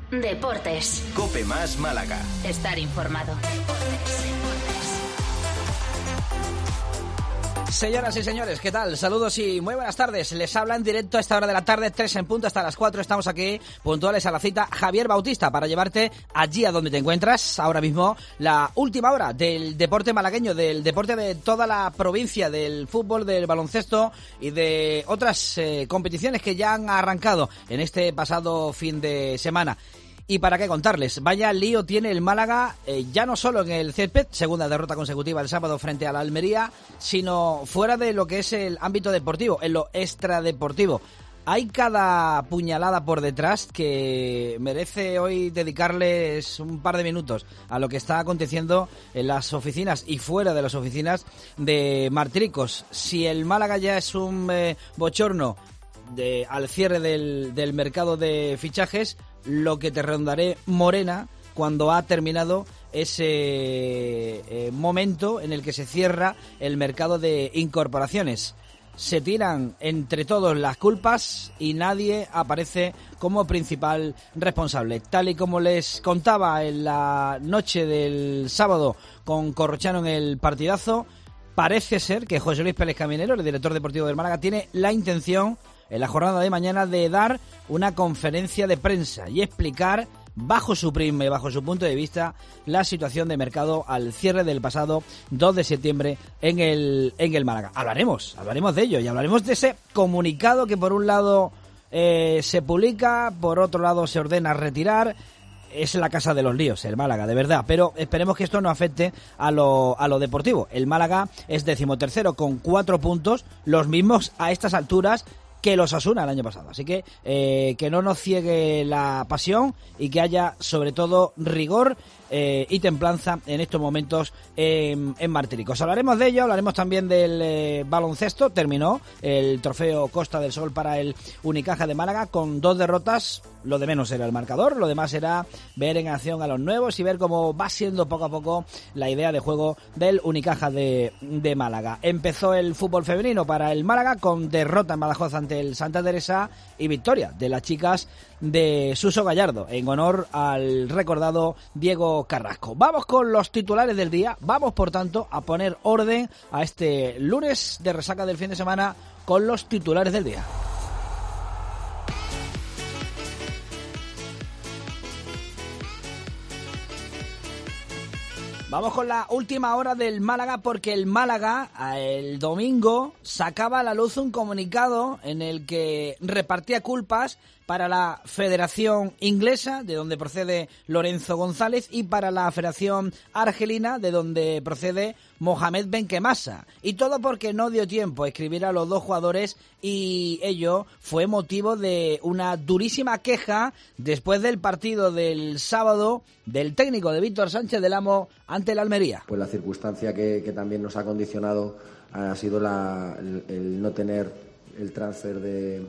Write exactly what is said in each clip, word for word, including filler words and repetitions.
Deportes. COPE más Málaga. Estar informado. Señoras y señores, ¿qué tal? Saludos y muy buenas tardes. Les habla en directo a esta hora de la tarde, tres en punto hasta las cuatro. Estamos aquí puntuales a la cita Javier Bautista para llevarte allí a donde te encuentras. Ahora mismo la última hora del deporte malagueño, del deporte de toda la provincia, del fútbol, del baloncesto y de otras eh, competiciones que ya han arrancado en este pasado fin de semana. Y para qué contarles, vaya lío tiene el Málaga, eh, ya no solo en el césped, segunda derrota consecutiva el sábado frente a la Almería, sino fuera de lo que es el ámbito deportivo, en lo extradeportivo. Hay cada puñalada por detrás que merece hoy dedicarles un par de minutos a lo que está aconteciendo en las oficinas y fuera de las oficinas de Martiricos. Si el Málaga ya es un eh, bochorno de, al cierre del, del mercado de fichajes, lo que te rondaré morena cuando ha terminado ese eh, momento en el que se cierra el mercado de incorporaciones. Se tiran entre todos las culpas y nadie aparece como principal responsable. Tal y como les contaba en la noche del sábado con Corrochano en el partidazo, parece ser que José Luis Pérez Caminero, el director deportivo del Málaga, tiene la intención en la jornada de mañana de dar una conferencia de prensa y explicar bajo su prisma y bajo su punto de vista la situación de mercado al cierre del pasado dos de septiembre en el en el Málaga. Hablaremos, hablaremos de ello y hablaremos de ese comunicado que por un lado eh, se publica, por otro lado se ordena retirar. Es la casa de los líos, el Málaga, de verdad, pero esperemos que esto no afecte a lo, a lo deportivo. El Málaga es decimotercero con cuatro puntos, los mismos a estas alturas que los Osasuna el año pasado. Así que eh, que no nos ciegue la pasión y que haya sobre todo rigor eh, y templanza en estos momentos en, en Martiricos. Hablaremos de ello, hablaremos también del eh, baloncesto. Terminó el trofeo Costa del Sol para el Unicaja de Málaga con dos derrotas. Lo de menos era el marcador, lo demás era ver en acción a los nuevos y ver cómo va siendo poco a poco la idea de juego del Unicaja de, de Málaga. Empezó el fútbol femenino para el Málaga con derrota en Badajoz ante el Santa Teresa y victoria de las chicas de Suso Gallardo en honor al recordado Diego Carrasco. Vamos con los titulares del día, vamos por tanto a poner orden a este lunes de resaca del fin de semana con los titulares del día. Vamos con la última hora del Málaga porque el Málaga el domingo sacaba a la luz un comunicado en el que repartía culpas para la Federación Inglesa, de donde procede Lorenzo González, y para la Federación Argelina, de donde procede Mohamed Benquemasa. Y todo porque no dio tiempo a escribir a los dos jugadores y ello fue motivo de una durísima queja después del partido del sábado del técnico de Víctor Sánchez del Amo ante el Almería. Pues la circunstancia que, que también nos ha condicionado ha sido la, el, el no tener el transfer de...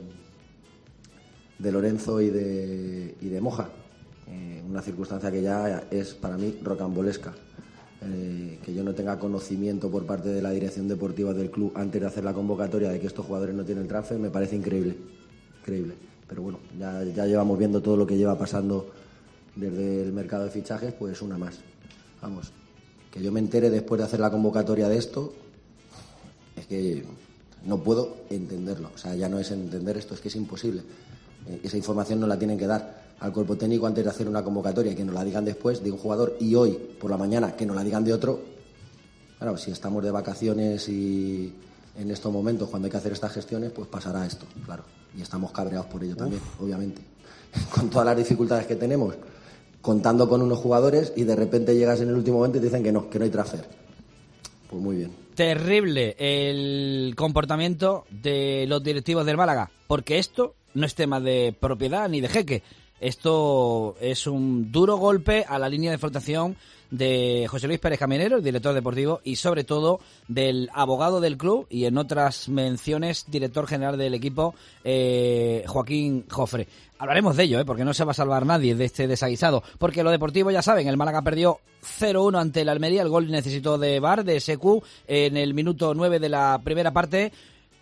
de Lorenzo y de, y de Moja, eh, una circunstancia que ya es para mí rocambolesca. Eh, que yo no tenga conocimiento por parte de la dirección deportiva del club antes de hacer la convocatoria de que estos jugadores no tienen transfer me parece increíble, increíble. Pero bueno, ya, ya llevamos viendo todo lo que lleva pasando desde el mercado de fichajes, pues una más. Vamos, que yo me entere después de hacer la convocatoria de esto, es que no puedo entenderlo. O sea, ya no es entender esto, es que es imposible. Esa información nos la tienen que dar al cuerpo técnico antes de hacer una convocatoria, que nos la digan después de un jugador y hoy por la mañana que nos la digan de otro. Claro, si estamos de vacaciones y en estos momentos cuando hay que hacer estas gestiones, pues pasará esto, claro, y estamos cabreados por ello también, Uf. obviamente, con todas las dificultades que tenemos, contando con unos jugadores y de repente llegas en el último momento y te dicen que no, que no hay transfer. Pues muy bien. Terrible el comportamiento de los directivos del Málaga, porque esto no es tema de propiedad ni de jeque. Esto es un duro golpe a la línea de flotación de José Luis Pérez Caminero, el director deportivo, y sobre todo del abogado del club y en otras menciones, director general del equipo, eh, Joaquín Jofre. Hablaremos de ello, ¿eh? Porque no se va a salvar nadie de este desaguisado. Porque lo deportivo, ya saben, el Málaga perdió cero uno ante el Almería. El gol necesitó de V A R, de S Q, en el minuto nueve de la primera parte.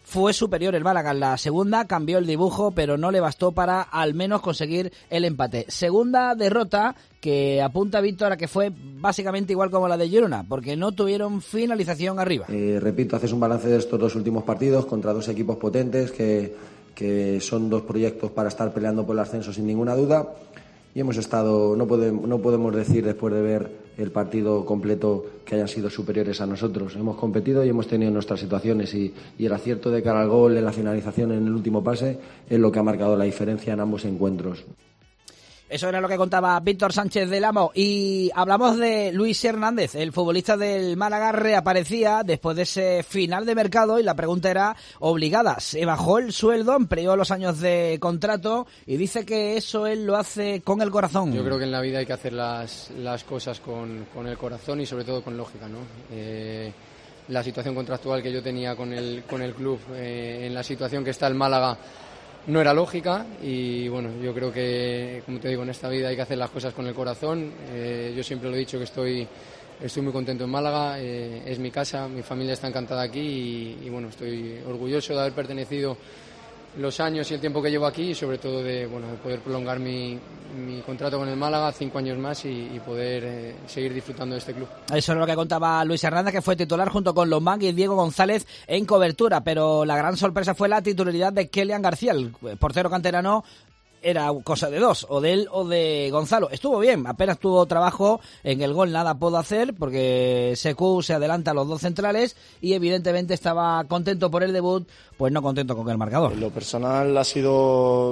fue superior el Málaga. En la segunda cambió el dibujo, pero no le bastó para al menos conseguir el empate. Segunda derrota que apunta Víctor a que fue básicamente igual como la de Girona, porque no tuvieron finalización arriba. Eh, repito, haces un balance de estos dos últimos partidos contra dos equipos potentes que, que son dos proyectos para estar peleando por el ascenso sin ninguna duda, y hemos estado, no podemos, no podemos decir después de ver el partido completo que hayan sido superiores a nosotros. Hemos competido y hemos tenido nuestras situaciones, y, y el acierto de cara al gol en la finalización en el último pase es lo que ha marcado la diferencia en ambos encuentros. Eso era lo que contaba Víctor Sánchez del Amo. Y hablamos de Luis Hernández, el futbolista del Málaga reaparecía después de ese final de mercado y la pregunta era obligada. Se bajó el sueldo, amplió los años de contrato y dice que eso él lo hace con el corazón. Yo creo que en la vida hay que hacer las, las cosas con, con el corazón y sobre todo con lógica, ¿no? Eh, la situación contractual que yo tenía con el, con el club, eh, en la situación que está el Málaga, no era lógica y bueno, yo creo que, como te digo, en esta vida hay que hacer las cosas con el corazón. Eh, yo siempre lo he dicho que estoy, estoy muy contento en Málaga, eh, es mi casa, mi familia está encantada aquí y, y bueno, estoy orgulloso de haber pertenecido los años y el tiempo que llevo aquí y sobre todo de, bueno, de poder prolongar mi, mi contrato con el Málaga cinco años más y, y poder eh, seguir disfrutando de este club. Eso es lo que contaba Luis Hernández, que fue titular junto con Lombán y Diego González en cobertura, pero la gran sorpresa fue la titularidad de Kelian García, el portero canterano. Era cosa de dos, o de él o de Gonzalo. Estuvo bien, apenas tuvo trabajo en el gol, nada pudo hacer porque Sekou se adelanta a los dos centrales y evidentemente estaba contento por el debut, pues no contento con el marcador. Lo personal ha sido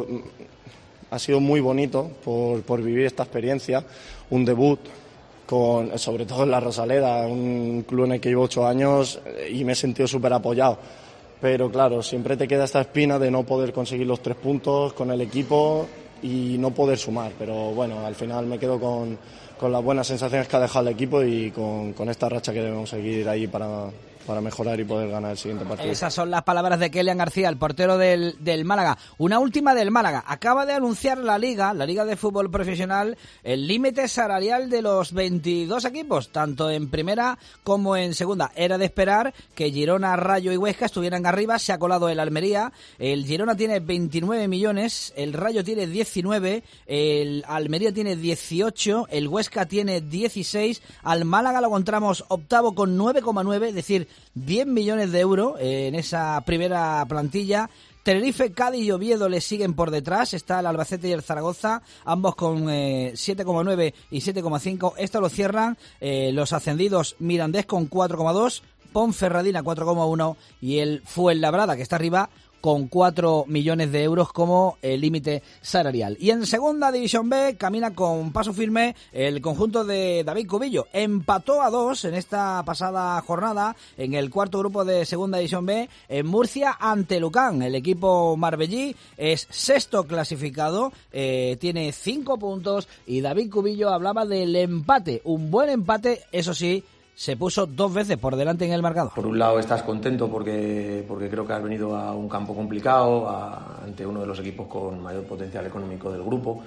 ha sido muy bonito por, por vivir esta experiencia, un debut con, sobre todo en la Rosaleda, un club en el que llevo ocho años y me he sentido súper apoyado. Pero claro, siempre te queda esta espina de no poder conseguir los tres puntos con el equipo y no poder sumar. Pero bueno, al final me quedo con, con las buenas sensaciones que ha dejado el equipo y con, con esta racha que debemos seguir ahí para, para mejorar y poder ganar el siguiente partido. Esas son las palabras de Kelian García, el portero del, del Málaga. Una última del Málaga. Acaba de anunciar la Liga, la Liga de Fútbol Profesional, el límite salarial de los veintidós equipos, tanto en primera como en segunda. Era de esperar que Girona, Rayo y Huesca estuvieran arriba. Se ha colado el Almería. El Girona tiene veintinueve millones, el Rayo tiene diecinueve, el Almería tiene dieciocho, el Huesca tiene dieciséis. Al Málaga lo encontramos octavo con nueve coma nueve, es decir, diez millones de euros en esa primera plantilla. Tenerife, Cádiz y Oviedo le siguen por detrás. Está el Albacete y el Zaragoza, ambos con eh, siete coma nueve y siete coma cinco. Esto lo cierran eh, los ascendidos Mirandés con cuatro coma dos, Ponferradina cuatro coma uno y el Fuenlabrada, que está arriba, con cuatro millones de euros como el límite salarial. Y en segunda división B camina con paso firme el conjunto de David Cubillo. Empató a dos en esta pasada jornada en el cuarto grupo de segunda división B en Murcia ante Lucán. El equipo marbellí es sexto clasificado, eh, tiene cinco puntos y David Cubillo hablaba del empate. Un buen empate, eso sí, se puso dos veces por delante en el marcador. Por un lado estás contento porque, porque creo que has venido a un campo complicado, a, ante uno de los equipos con mayor potencial económico del grupo,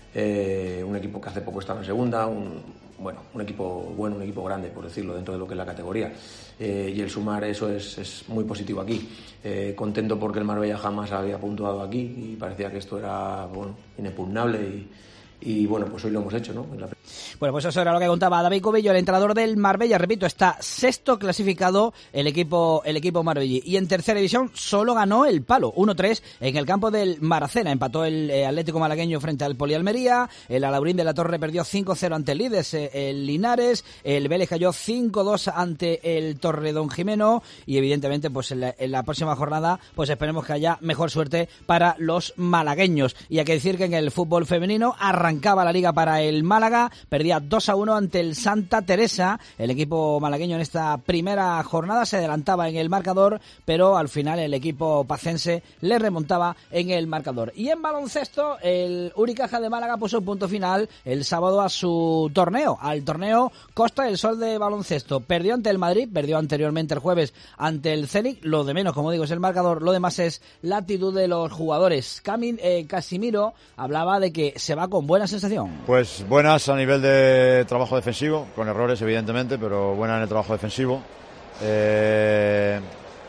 eh, un equipo que hace poco estaba en segunda, un, bueno, un equipo bueno, un equipo grande, por decirlo, dentro de lo que es la categoría. Eh, y el sumar eso es, es muy positivo aquí. Eh, contento porque el Marbella jamás había puntuado aquí y parecía que esto era, bueno, inexpugnable y Y bueno, pues hoy lo hemos hecho, ¿no? La... Bueno, pues eso era lo que contaba David Cubillo, el entrenador del Marbella. Repito, está sexto clasificado el equipo el equipo marbellí. Y en tercera división solo ganó el Palo, uno tres en el campo del Maracena. Empató el eh, Atlético Malagueño frente al Polialmería. El Alaurín de la Torre perdió cinco cero ante el Líder, eh, el Linares. El Vélez cayó cinco dos ante el Torredonjimeno. Y evidentemente, pues en la, en la próxima jornada, pues esperemos que haya mejor suerte para los malagueños. Y hay que decir que en el fútbol femenino arrancó Arrancaba la liga para el Málaga, perdía dos a uno ante el Santa Teresa. El equipo malagueño en esta primera jornada se adelantaba en el marcador, pero al final el equipo pacense le remontaba en el marcador. Y en baloncesto, el Unicaja de Málaga puso punto final el sábado a su torneo, al torneo Costa del Sol de baloncesto. Perdió ante el Madrid, perdió anteriormente el jueves ante el Zenit. Lo de menos, como digo, es el marcador, lo demás es la actitud de los jugadores. Camin, eh, Casimiro hablaba de que se va con buena sensación. Pues buenas a nivel de trabajo defensivo, con errores evidentemente, pero buena en el trabajo defensivo. Eh,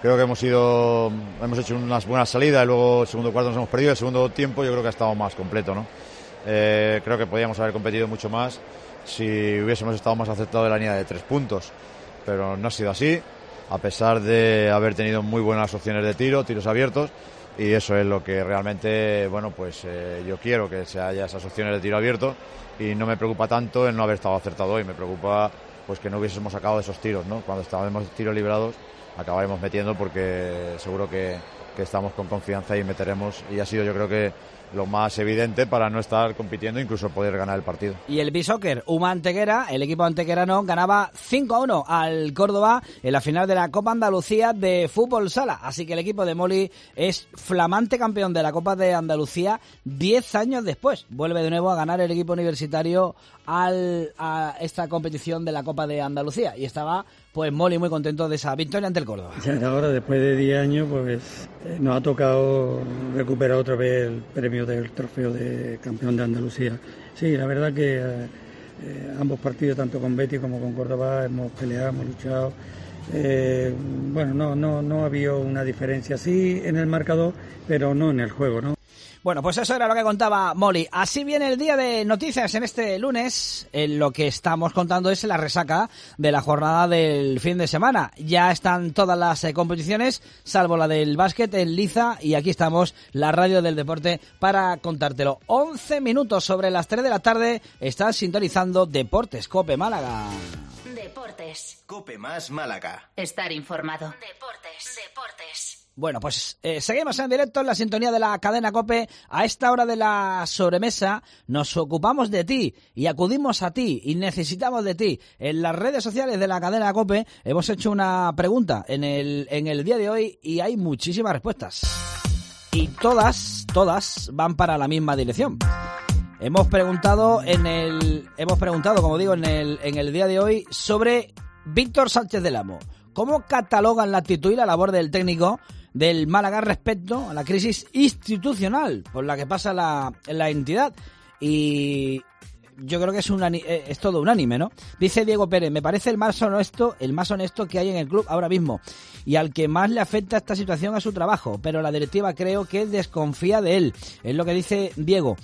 Creo que hemos ido, hemos hecho unas buenas salidas y luego el segundo cuarto nos hemos perdido. El segundo tiempo yo creo que ha estado más completo, ¿no? Eh, creo que podíamos haber competido mucho más si hubiésemos estado más acertados de la línea de tres puntos, pero no ha sido así, a pesar de haber tenido muy buenas opciones de tiro, tiros abiertos, y eso es lo que realmente, bueno, pues eh, yo quiero que se haya esas opciones de tiro abierto, y no me preocupa tanto el no haber estado acertado hoy, me preocupa pues que no hubiésemos sacado esos tiros, ¿no? Cuando estábamos tiros liberados acabaremos metiendo, porque seguro que, que estamos con confianza y meteremos, y ha sido yo creo que lo más evidente para no estar compitiendo, incluso poder ganar el partido. Y el B-Soccer, Uma Antequera, el equipo antequerano ganaba cinco a uno al Córdoba en la final de la Copa Andalucía de Fútbol Sala. Así que el equipo de Moli es flamante campeón de la Copa de Andalucía diez años después. Vuelve de nuevo a ganar el equipo universitario al, a esta competición de la Copa de Andalucía. Y estaba pues Moli muy contento de esa victoria ante el Córdoba. Ya ahora, después de diez años, pues eh, nos ha tocado recuperar otra vez el premio del trofeo de campeón de Andalucía. Sí, la verdad que eh, eh, ambos partidos, tanto con Betis como con Córdoba, hemos peleado, hemos luchado. Eh, bueno, no, no, no ha habido una diferencia, sí en el marcador, pero no en el juego, ¿no? Bueno, pues eso era lo que contaba Moli. Así viene el día de noticias en este lunes. En lo que estamos contando es la resaca de la jornada del fin de semana. Ya están todas las eh, competiciones, salvo la del básquet en liza, y aquí estamos, la radio del deporte, para contártelo. once minutos sobre las tres de la tarde, estás sintonizando Deportes Cope Málaga. Deportes. Cope más Málaga. Estar informado. Deportes. Deportes. Bueno, pues eh, seguimos en directo en la sintonía de la cadena COPE. A esta hora de la sobremesa nos ocupamos de ti y acudimos a ti y necesitamos de ti. En las redes sociales de la cadena COPE hemos hecho una pregunta en el, en el día de hoy y hay muchísimas respuestas. Y todas, todas van para la misma dirección. Hemos preguntado en el, hemos preguntado, como digo, en el, en el día de hoy sobre Víctor Sánchez del Amo. ¿Cómo catalogan la actitud y la labor del técnico del Málaga respecto a la crisis institucional por la que pasa la, la entidad? Y yo creo que es, un, es todo unánime, ¿no? Dice Diego Pérez, me parece el más honesto, el más honesto que hay en el club ahora mismo, y al que más le afecta esta situación a su trabajo, pero la directiva creo que desconfía de él, es lo que dice Diego.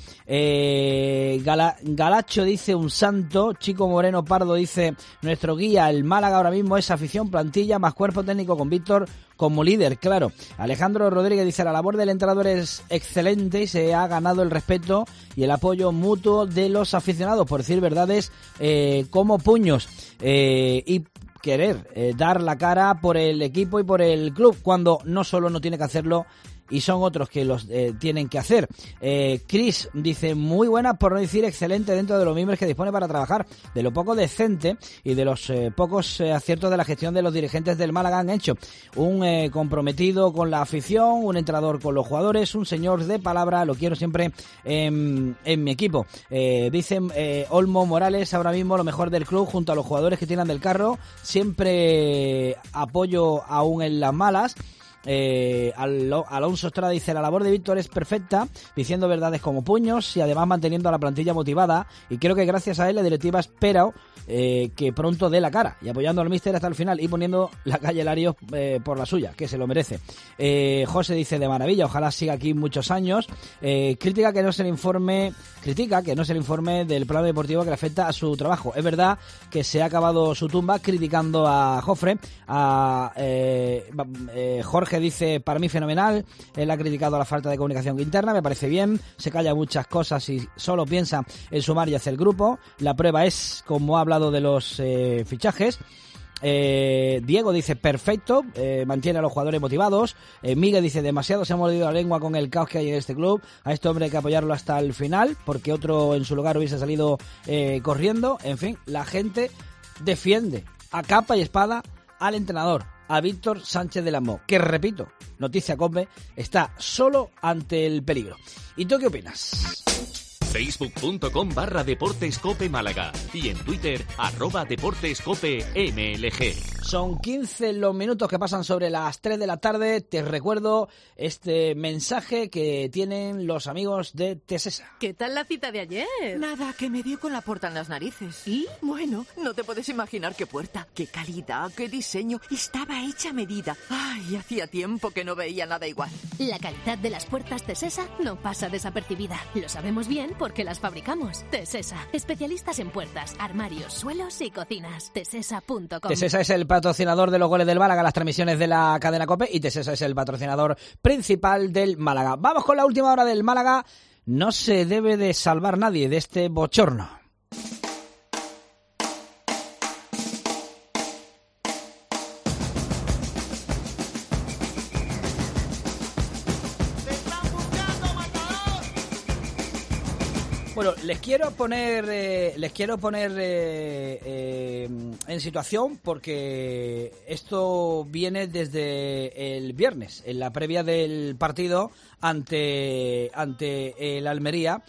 eh, Gala, Galacho dice un santo. Chico Moreno Pardo dice, nuestro guía, el Málaga ahora mismo es afición, plantilla, más cuerpo técnico con Víctor como líder, claro. Alejandro Rodríguez dice, la labor del entrenador es excelente y se ha ganado el respeto y el apoyo mutuo de los aficionados, por decir verdades eh, como puños, eh, y querer eh, dar la cara por el equipo y por el club, cuando no solo no tiene que hacerlo y son otros que los eh, tienen que hacer. Eh, Chris dice, muy buena, por no decir excelente, dentro de los miembros que dispone para trabajar, de lo poco decente y de los eh, pocos eh, aciertos de la gestión de los dirigentes del Málaga han hecho. Un eh, comprometido con la afición, un entrenador con los jugadores, un señor de palabra, lo quiero siempre en, en mi equipo. Eh, dicen eh, Olmo Morales, ahora mismo lo mejor del club junto a los jugadores que tiran del carro, siempre apoyo aún en las malas. Eh, Alonso Estrada dice, la labor de Víctor es perfecta, diciendo verdades como puños y además manteniendo a la plantilla motivada, y creo que gracias a él la directiva espera eh, que pronto dé la cara y apoyando al míster hasta el final y poniendo la calle Larios eh, por la suya, que se lo merece. eh, José dice, de maravilla, ojalá siga aquí muchos años. eh, crítica que no se le informe critica que no se le informe del plano deportivo que le afecta a su trabajo. Es verdad que se ha acabado su tumba criticando a Jofre, a eh, eh, Jorge dice, para mí fenomenal, él ha criticado la falta de comunicación interna, me parece bien, se calla muchas cosas y solo piensa en sumar y hacer grupo. La prueba es, como ha hablado de los eh, fichajes. Eh, Diego dice, perfecto, eh, mantiene a los jugadores motivados. eh, Miguel dice, demasiado se ha mordido la lengua con el caos que hay en este club, a este hombre hay que apoyarlo hasta el final, porque otro en su lugar hubiese salido eh, corriendo. En fin, la gente defiende a capa y espada al entrenador, a Víctor Sánchez del Amo, que repito, noticia COPE, está solo ante el peligro. ¿Y tú qué opinas? Facebook.com barra Deportescope Málaga y en Twitter arroba Deportescope M L G. Son quince los minutos que pasan sobre las tres de la tarde. Te recuerdo este mensaje que tienen los amigos de Tesesa. ¿Qué tal la cita de ayer? Nada, que me dio con la puerta en las narices. ¿Y? Bueno, no te puedes imaginar qué puerta, qué calidad, qué diseño. Estaba hecha a medida. Ay, hacía tiempo que no veía nada igual. La calidad de las puertas Tesesa no pasa desapercibida. Lo sabemos bien porque las fabricamos. Tesesa, especialistas en puertas, armarios, suelos y cocinas. Tesesa punto com. Tesesa es el patrocinador de los goles del Málaga, las transmisiones de la cadena COPE, y Tesesa es el patrocinador principal del Málaga. Vamos con la última hora del Málaga. No se debe de salvar nadie de este bochorno. Bueno, les quiero poner, eh, les quiero poner eh, eh, en situación porque esto viene desde el viernes, en la previa del partido ante ante el Almería,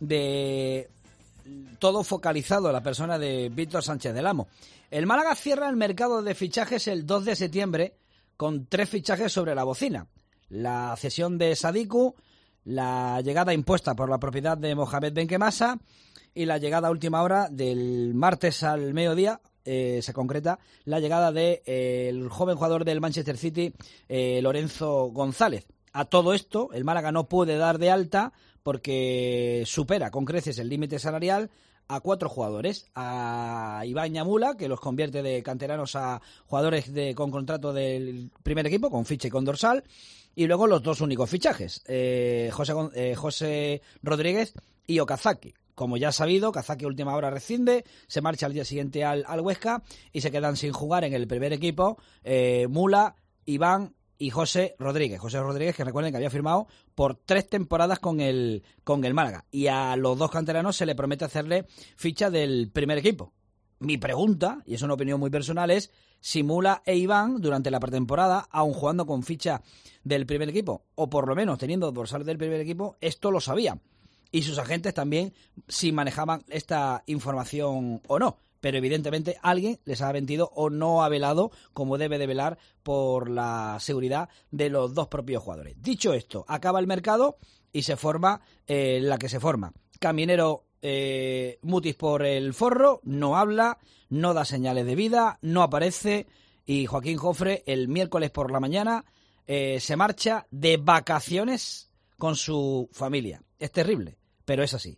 de todo focalizado a la persona de Víctor Sánchez del Amo. El Málaga cierra el mercado de fichajes el dos de septiembre con tres fichajes sobre la bocina: la cesión de Sadiku, la llegada impuesta por la propiedad de Mohamed Benquemasa y la llegada a última hora del martes al mediodía, eh, se concreta la llegada del de, eh, joven jugador del Manchester City, eh, Lorenzo González. A todo esto, el Málaga no puede dar de alta porque supera con creces el límite salarial a cuatro jugadores: a Iván Ñamula, que los convierte de canteranos a jugadores de, con contrato del primer equipo, con ficha y con dorsal. Y luego los dos únicos fichajes, eh, José, eh, José Rodríguez y Okazaki. Como ya sabido, Okazaki a última hora rescinde, se marcha al día siguiente al, al Huesca y se quedan sin jugar en el primer equipo eh, Mula, Iván y José Rodríguez. José Rodríguez, que recuerden que había firmado por tres temporadas con el, con el Málaga. Y a los dos canteranos se le promete hacerle ficha del primer equipo. Mi pregunta, y es una opinión muy personal, es si Mula e Iván, durante la pretemporada, aun jugando con ficha del primer equipo, o por lo menos teniendo dorsal del primer equipo, esto lo sabían. Y sus agentes también, si manejaban esta información o no. Pero evidentemente alguien les ha mentido o no ha velado como debe de velar por la seguridad de los dos propios jugadores. Dicho esto, acaba el mercado y se forma eh, la que se forma. Caminero eh, Mutis por el forro, no habla, no da señales de vida, no aparece, y Joaquín Jofre el miércoles por la mañana eh, se marcha de vacaciones con su familia. Es terrible, pero es así.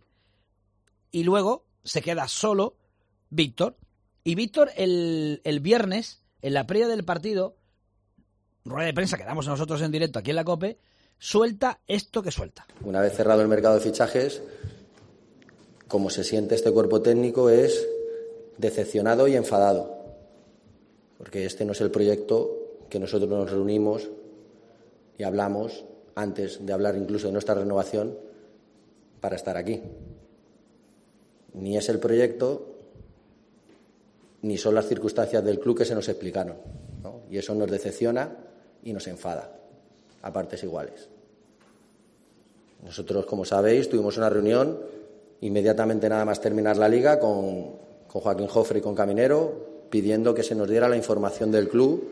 Y luego se queda solo Víctor, y Víctor el, el viernes, en la previa del partido, rueda de prensa que damos nosotros en directo aquí en la COPE, suelta esto que suelta. Una vez cerrado el mercado de fichajes, como se siente este cuerpo técnico es decepcionado y enfadado, porque este no es el proyecto que nosotros nos reunimos y hablamos antes de hablar incluso de nuestra renovación para estar aquí. Ni es el proyecto ni son las circunstancias del club que se nos explicaron, ¿no? Y eso nos decepciona y nos enfada a partes iguales. Nosotros, como sabéis, tuvimos una reunión inmediatamente nada más terminar la liga con, con Joaquín Jofre y con Caminero, pidiendo que se nos diera la información del club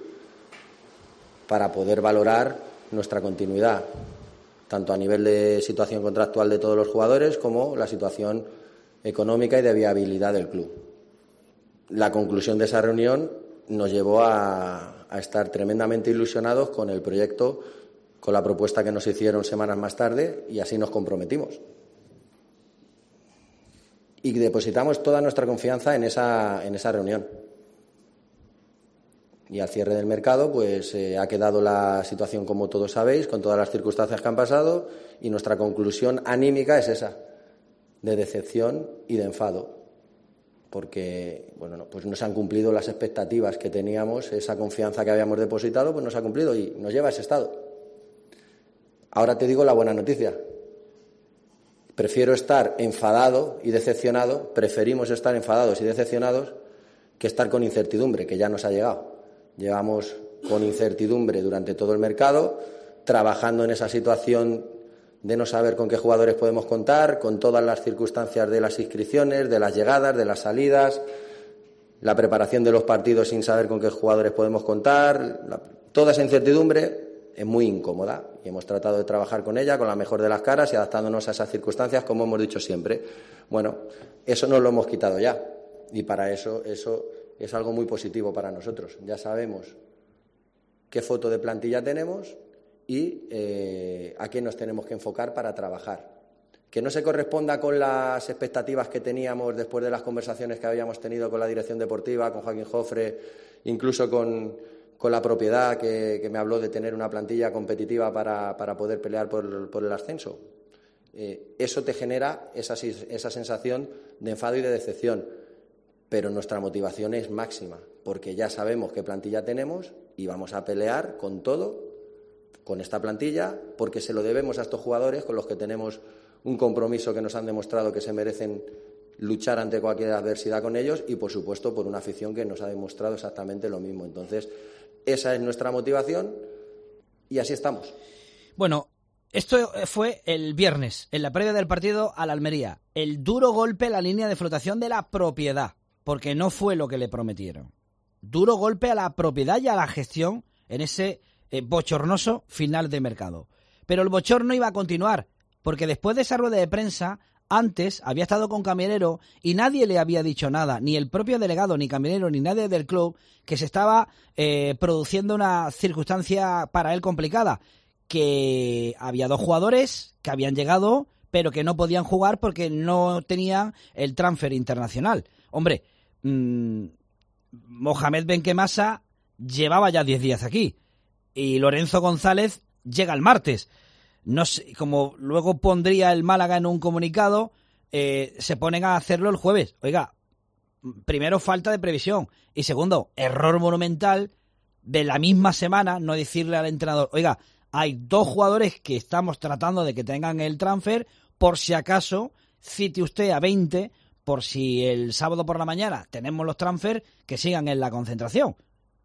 para poder valorar nuestra continuidad, tanto a nivel de situación contractual de todos los jugadores como la situación económica y de viabilidad del club. La conclusión de esa reunión nos llevó a, a estar tremendamente ilusionados con el proyecto, con la propuesta que nos hicieron semanas más tarde, y así nos comprometimos. Y depositamos toda nuestra confianza en esa, en esa reunión. Y al cierre del mercado, pues eh, ha quedado la situación como todos sabéis, con todas las circunstancias que han pasado, y nuestra conclusión anímica es esa, de decepción y de enfado. Porque bueno, no, pues no se han cumplido las expectativas que teníamos, esa confianza que habíamos depositado, pues no se ha cumplido y nos lleva a ese estado. Ahora te digo la buena noticia. Prefiero estar enfadado y decepcionado, preferimos estar enfadados y decepcionados que estar con incertidumbre, que ya nos ha llegado. Llevamos con incertidumbre durante todo el mercado, trabajando en esa situación de no saber con qué jugadores podemos contar, con todas las circunstancias de las inscripciones, de las llegadas, de las salidas, la preparación de los partidos sin saber con qué jugadores podemos contar, la, toda esa incertidumbre es muy incómoda y hemos tratado de trabajar con ella con la mejor de las caras y adaptándonos a esas circunstancias, como hemos dicho siempre. Bueno, eso nos lo hemos quitado ya y para eso, eso es algo muy positivo para nosotros. Ya sabemos qué foto de plantilla tenemos y eh, a qué nos tenemos que enfocar para trabajar. Que no se corresponda con las expectativas que teníamos después de las conversaciones que habíamos tenido con la dirección deportiva, con Joaquín Jofre, incluso con, con la propiedad que, que me habló de tener una plantilla competitiva para, para poder pelear por, por el ascenso. Eh, eso te genera esa, esa sensación de enfado y de decepción, pero nuestra motivación es máxima, porque ya sabemos qué plantilla tenemos y vamos a pelear con todo, con esta plantilla, porque se lo debemos a estos jugadores con los que tenemos un compromiso que nos han demostrado que se merecen luchar ante cualquier adversidad con ellos y, por supuesto, por una afición que nos ha demostrado exactamente lo mismo. Entonces, esa es nuestra motivación y así estamos. Bueno, esto fue el viernes, en la previa del partido al Almería. El duro golpe a la línea de flotación de la propiedad, porque no fue lo que le prometieron. Duro golpe a la propiedad y a la gestión en ese eh, bochornoso final de mercado. Pero el bochorno iba a continuar, porque después de esa rueda de prensa, antes había estado con Camionero y nadie le había dicho nada, ni el propio delegado, ni Camionero, ni nadie del club, que se estaba eh, produciendo una circunstancia para él complicada, que había dos jugadores que habían llegado, pero que no podían jugar porque no tenían el transfer internacional. Hombre, mmm, Mohamed Benquemasa llevaba ya diez días aquí y Lorenzo González llega el martes. No sé, como luego pondría el Málaga en un comunicado, eh, se ponen a hacerlo el jueves. Oiga, primero, falta de previsión. Y segundo, error monumental de la misma semana no decirle al entrenador, oiga, hay dos jugadores que estamos tratando de que tengan el transfer, por si acaso cite usted a veinte, por si el sábado por la mañana tenemos los transfer, que sigan en la concentración.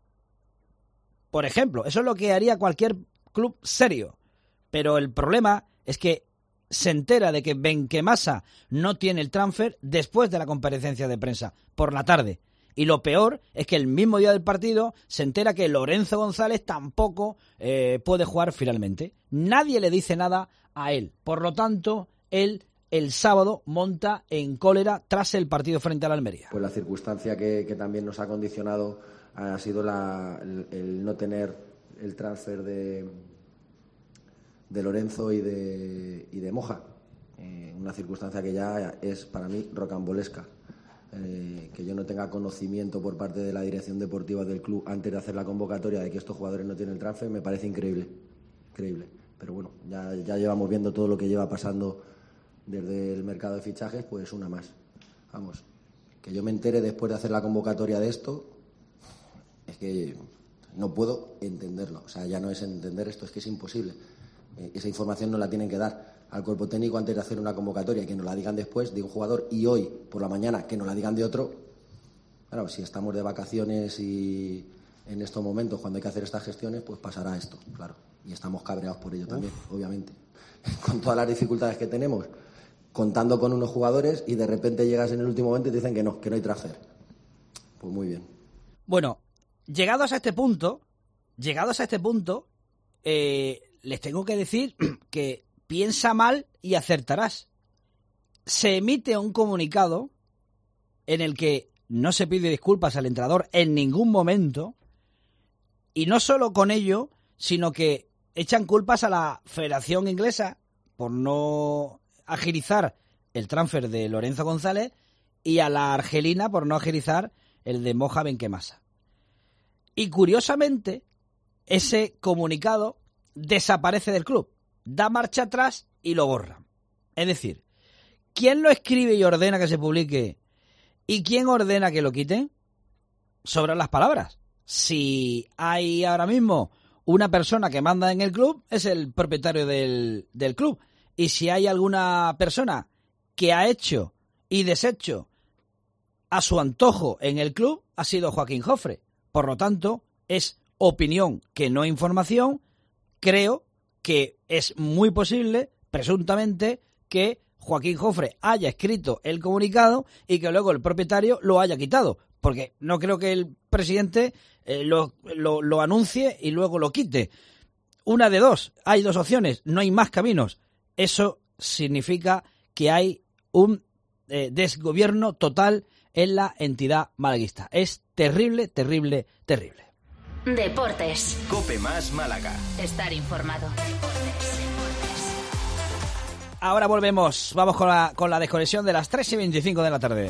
Por ejemplo, eso es lo que haría cualquier club serio. Pero el problema es que se entera de que Benquemasa no tiene el transfer después de la comparecencia de prensa, por la tarde. Y lo peor es que el mismo día del partido se entera que Lorenzo González tampoco eh, puede jugar finalmente. Nadie le dice nada a él. Por lo tanto, él el sábado monta en cólera tras el partido frente al Almería. Pues la circunstancia que, que también nos ha condicionado ha sido la, el, el no tener el transfer de... de Lorenzo y de, y de Moja, eh, una circunstancia que ya es para mí rocambolesca. Eh, que yo no tenga conocimiento por parte de la dirección deportiva del club antes de hacer la convocatoria de que estos jugadores no tienen el transfer me parece increíble, increíble. Pero bueno, ya, ya llevamos viendo todo lo que lleva pasando desde el mercado de fichajes, pues una más. Vamos, que yo me entere después de hacer la convocatoria de esto, es que no puedo entenderlo. O sea, ya no es entender esto, es que es imposible. Esa información nos la tienen que dar al cuerpo técnico antes de hacer una convocatoria, que nos la digan después de un jugador y hoy por la mañana que nos la digan de otro. Claro, si estamos de vacaciones y en estos momentos cuando hay que hacer estas gestiones, pues pasará esto, claro. Y estamos cabreados por ello también, Uf. obviamente. Con todas las dificultades que tenemos, contando con unos jugadores y de repente llegas en el último momento y te dicen que no, que no hay transfer. Pues muy bien. Bueno, llegados a este punto, llegados a este punto, eh... les tengo que decir que piensa mal y acertarás. Se emite un comunicado en el que no se pide disculpas al entrenador en ningún momento y no solo con ello, sino que echan culpas a la Federación Inglesa por no agilizar el transfer de Lorenzo González y a la argelina por no agilizar el de Moja Benquemasa. Y curiosamente, ese comunicado desaparece del club, da marcha atrás y lo borra. Es decir, ¿quién lo escribe y ordena que se publique y quién ordena que lo quiten? Sobran las palabras. Si hay ahora mismo una persona que manda en el club, es el propietario del, del club. Y si hay alguna persona que ha hecho y deshecho a su antojo en el club, ha sido Joaquín Jofre. Por lo tanto, es opinión que no información. Creo que es muy posible, presuntamente, que Joaquín Jofre haya escrito el comunicado y que luego el propietario lo haya quitado. Porque no creo que el presidente eh, lo, lo, lo anuncie y luego lo quite. Una de dos, hay dos opciones, no hay más caminos. Eso significa que hay un eh, desgobierno total en la entidad malaguista. Es terrible, terrible, terrible. Deportes. COPE más Málaga. Estar informado. Deportes. Ahora volvemos, vamos con la, con la desconexión de las tres y veinticinco de la tarde.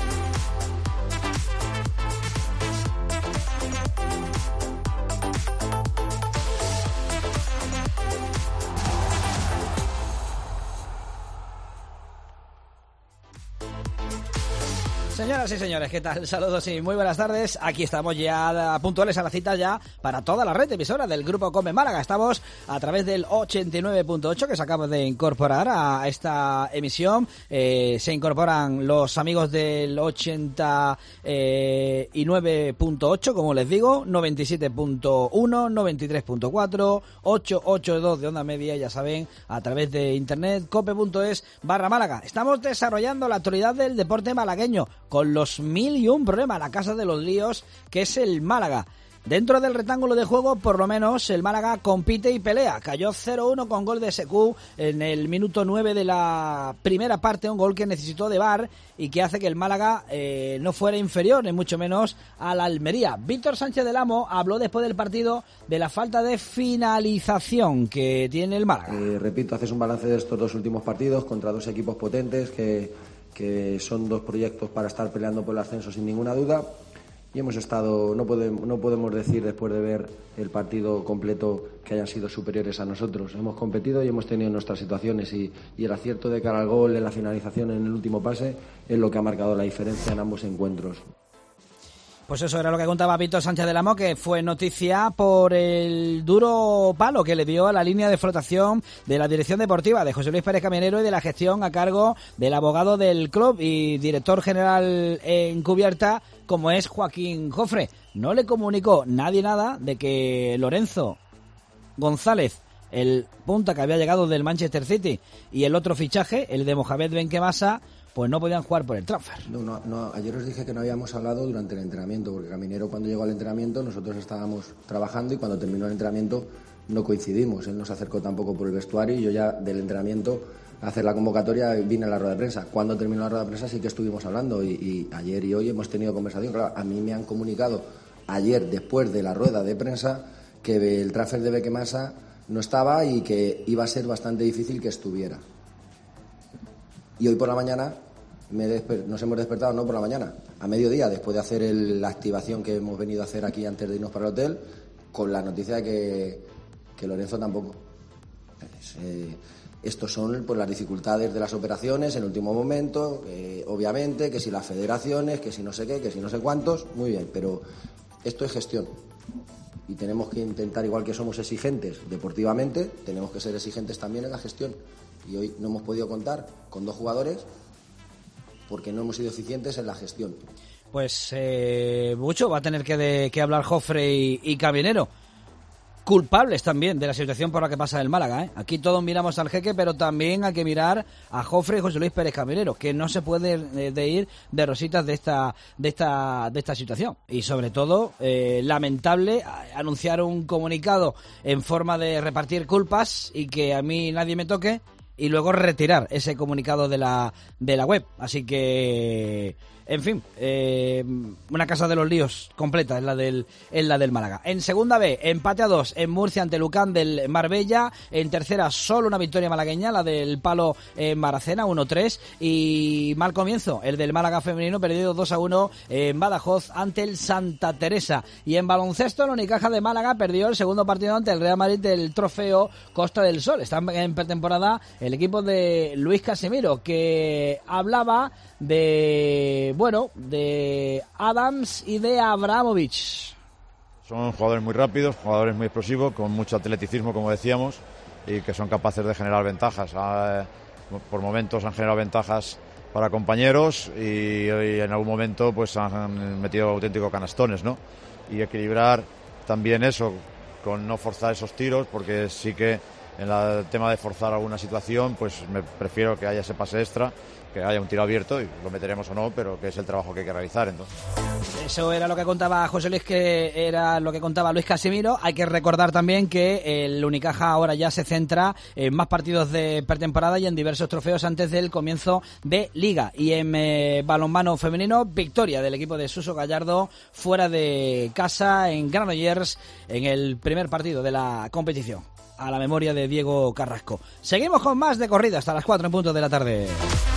Señoras y señores, ¿qué tal? Saludos y muy buenas tardes. Aquí estamos ya puntuales a la cita ya para toda la red emisora del Grupo COPE Málaga. Estamos a través del ochenta y nueve punto ocho que se acaba de incorporar a esta emisión. Eh, se incorporan los amigos del ochenta y nueve punto ocho, como les digo, noventa y siete punto uno, noventa y tres punto cuatro, ochocientos ochenta y dos de onda media, ya saben, a través de internet, cope.es barra Málaga. Estamos desarrollando la actualidad del deporte malagueño con los mil y un problemas, la casa de los líos que es el Málaga. Dentro del rectángulo de juego, por lo menos, el Málaga compite y pelea. Cayó cero uno con gol de S Q en el minuto nueve de la primera parte, un gol que necesitó de V A R y que hace que el Málaga eh, no fuera inferior, ni mucho menos, a la Almería. Víctor Sánchez del Amo habló después del partido de la falta de finalización que tiene el Málaga. Eh, repito, haces un balance de estos dos últimos partidos contra dos equipos potentes que... que son dos proyectos para estar peleando por el ascenso sin ninguna duda, y hemos estado, no podemos, no podemos decir después de ver el partido completo que hayan sido superiores a nosotros. Hemos competido y hemos tenido nuestras situaciones y, y el acierto de cara al gol, en la finalización, en el último pase, es lo que ha marcado la diferencia en ambos encuentros. Pues eso era lo que contaba Víctor Sánchez del Amo, que fue noticia por el duro palo que le dio a la línea de flotación de la dirección deportiva de José Luis Pérez Camionero y de la gestión a cargo del abogado del club y director general encubierta, como es Joaquín Jofre. No le comunicó nadie nada de que Lorenzo González, el punta que había llegado del Manchester City, y el otro fichaje, el de Mohamed Benquemasa, pues no podían jugar por el transfer. No, no, no, ayer os dije que no habíamos hablado durante el entrenamiento, porque Caminero, cuando llegó al entrenamiento, nosotros estábamos trabajando y cuando terminó el entrenamiento no coincidimos. Él no se acercó tampoco por el vestuario y yo ya del entrenamiento a hacer la convocatoria vine a la rueda de prensa. Cuando terminó la rueda de prensa sí que estuvimos hablando y, y ayer y hoy hemos tenido conversación. Claro, a mí me han comunicado ayer, después de la rueda de prensa, que el transfer de Benquemasa no estaba y que iba a ser bastante difícil que estuviera. Y hoy por la mañana me desper- nos hemos despertado, no por la mañana, a mediodía, después de hacer el, la activación que hemos venido a hacer aquí antes de irnos para el hotel, con la noticia de que, que Lorenzo tampoco. Pues, eh, estos son pues, las dificultades de las operaciones en último momento, eh, obviamente, que si las federaciones, que si no sé qué, que si no sé cuántos, muy bien, pero esto es gestión. Y tenemos que intentar, igual que somos exigentes deportivamente, tenemos que ser exigentes también en la gestión. Y hoy no hemos podido contar con dos jugadores porque no hemos sido eficientes en la gestión. Pues eh, mucho va a tener que, de, que hablar Jofre y, y Camionero. Culpables también de la situación por la que pasa el Málaga, ¿eh? Aquí todos miramos al jeque, pero también hay que mirar a Jofre y José Luis Pérez Camionero, que no se puede de, de ir de rositas de esta de esta de esta situación. Y sobre todo, eh, lamentable anunciar un comunicado en forma de repartir culpas y que a mí nadie me toque, y luego retirar ese comunicado de la de la web. Así que, en fin, eh, una casa de los líos completa es la del es la del Málaga. En segunda B, empate a dos en Murcia ante Lucán del Marbella. En tercera, solo una victoria malagueña, la del Palo en Maracena, uno tres. Y mal comienzo, el del Málaga femenino, perdido dos a uno en Badajoz ante el Santa Teresa. Y en baloncesto, el Unicaja de Málaga perdió el segundo partido ante el Real Madrid del Trofeo Costa del Sol. Está en pretemporada el equipo de Luis Casimiro, que hablaba de, bueno, de Adams y de Abramovich. Son jugadores muy rápidos, jugadores muy explosivos, con mucho atleticismo, como decíamos, y que son capaces de generar ventajas. Ah, por momentos han generado ventajas para compañeros y, y en algún momento pues han metido auténticos canastones, ¿no? Y equilibrar también eso con no forzar esos tiros, porque sí que en el tema de forzar alguna situación, pues me prefiero que haya ese pase extra, que haya un tiro abierto y lo meteremos o no, pero que es el trabajo que hay que realizar. Entonces, eso era lo que contaba José Luis, que era lo que contaba Luis Casimiro. Hay que recordar también que el Unicaja ahora ya se centra en más partidos de pretemporada y en diversos trofeos antes del comienzo de Liga. Y en eh, balonmano femenino, victoria del equipo de Suso Gallardo fuera de casa en Granollers en el primer partido de la competición, a la memoria de Diego Carrasco. Seguimos con más de corrida hasta las cuatro en punto de la tarde.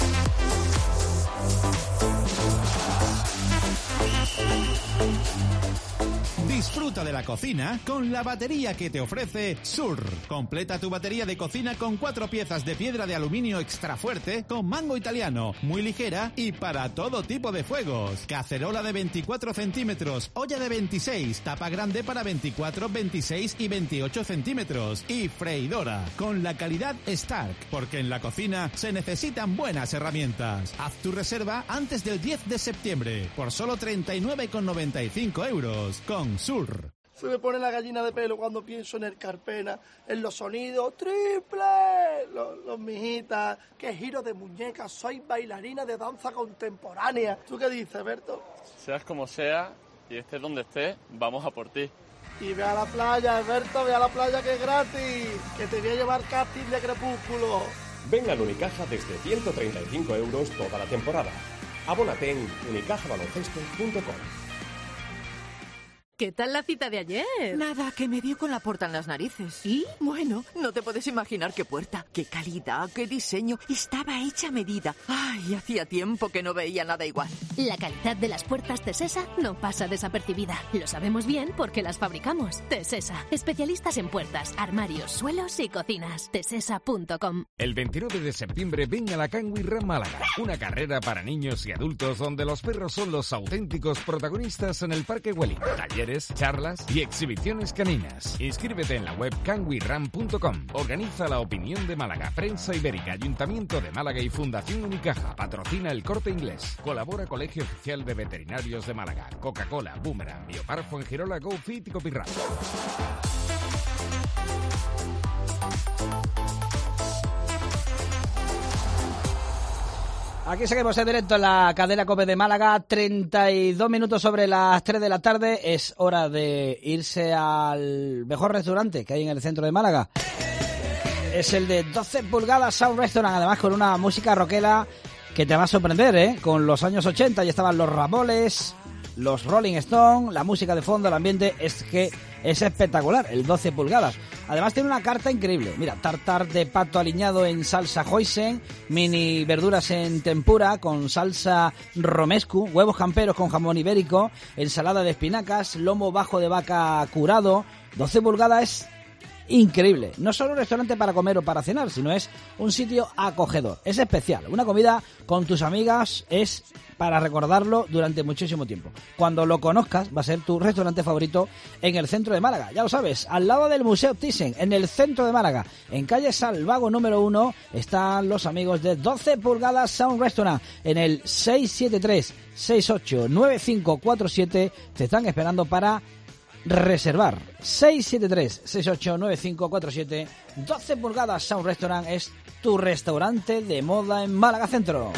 Disfruta de la cocina con la batería que te ofrece Sur. Completa tu batería de cocina con cuatro piezas de piedra de aluminio extra fuerte con mango italiano, muy ligera y para todo tipo de fuegos. Cacerola de veinticuatro centímetros, olla de veintiséis, tapa grande para veinticuatro, veintiséis y veintiocho centímetros y freidora con la calidad Stark, porque en la cocina se necesitan buenas herramientas. Haz tu reserva antes del diez de septiembre por solo treinta y nueve con noventa y cinco euros con Sur. Se me pone la gallina de pelo cuando pienso en el Carpena, en los sonidos triple, los, los mijitas, qué giro de muñeca, soy bailarina de danza contemporánea. ¿Tú qué dices, Berto? Seas como sea y estés donde estés, vamos a por ti. Y ve a la playa, Berto, ve a la playa que es gratis, que te voy a llevar casting de Crepúsculo. Ven al Unicaja desde ciento treinta y cinco euros toda la temporada. Abónate en unicaja baloncesto punto com. ¿Qué tal la cita de ayer? Nada, que me dio con la puerta en las narices. ¿Y? Bueno, no te puedes imaginar qué puerta, qué calidad, qué diseño. Estaba hecha a medida. Ay, hacía tiempo que no veía nada igual. La calidad de las puertas Tesesa no pasa desapercibida. Lo sabemos bien porque las fabricamos. Tesesa, especialistas en puertas, armarios, suelos y cocinas. tesesa punto com. El veintinueve de septiembre ven a la Canwy Run Málaga, una carrera para niños y adultos donde los perros son los auténticos protagonistas en el Parque Welling. Taller, charlas y exhibiciones caninas. Inscríbete en la web canwy run punto com. Organiza La Opinión de Málaga, Prensa Ibérica, Ayuntamiento de Málaga y Fundación Unicaja. Patrocina El Corte Inglés. Colabora Colegio Oficial de Veterinarios de Málaga, Coca-Cola, Boomerang, Biopar Fuengirola, GoFit y Copyright. Aquí seguimos en directo en la cadena COPE de Málaga, treinta y dos minutos sobre las tres de la tarde. Es hora de irse al mejor restaurante que hay en el centro de Málaga. Es el de doce pulgadas Sound Restaurant, además con una música rockera que te va a sorprender, ¿eh? Con los años ochenta ya estaban los Ramones, los Rolling Stones, la música de fondo, el ambiente es que es espectacular, el doce pulgadas. Además tiene una carta increíble. Mira, tartar de pato aliñado en salsa hoisin, mini verduras en tempura con salsa romescu, huevos camperos con jamón ibérico, ensalada de espinacas, lomo bajo de vaca curado. doce pulgadas es increíble. No solo un restaurante para comer o para cenar, sino es un sitio acogedor. Es especial. Una comida con tus amigas es para recordarlo durante muchísimo tiempo. Cuando lo conozcas, va a ser tu restaurante favorito en el centro de Málaga. Ya lo sabes, al lado del Museo Thyssen, en el centro de Málaga, en calle Salvago número uno, están los amigos de doce pulgadas Sound Restaurant. En el seis siete tres, seis ocho nueve cinco cuatro siete te están esperando para reservar. Seis siete tres, seis ocho nueve cinco cuatro siete. doce pulgadas Sound Restaurant es tu restaurante de moda en Málaga Centro.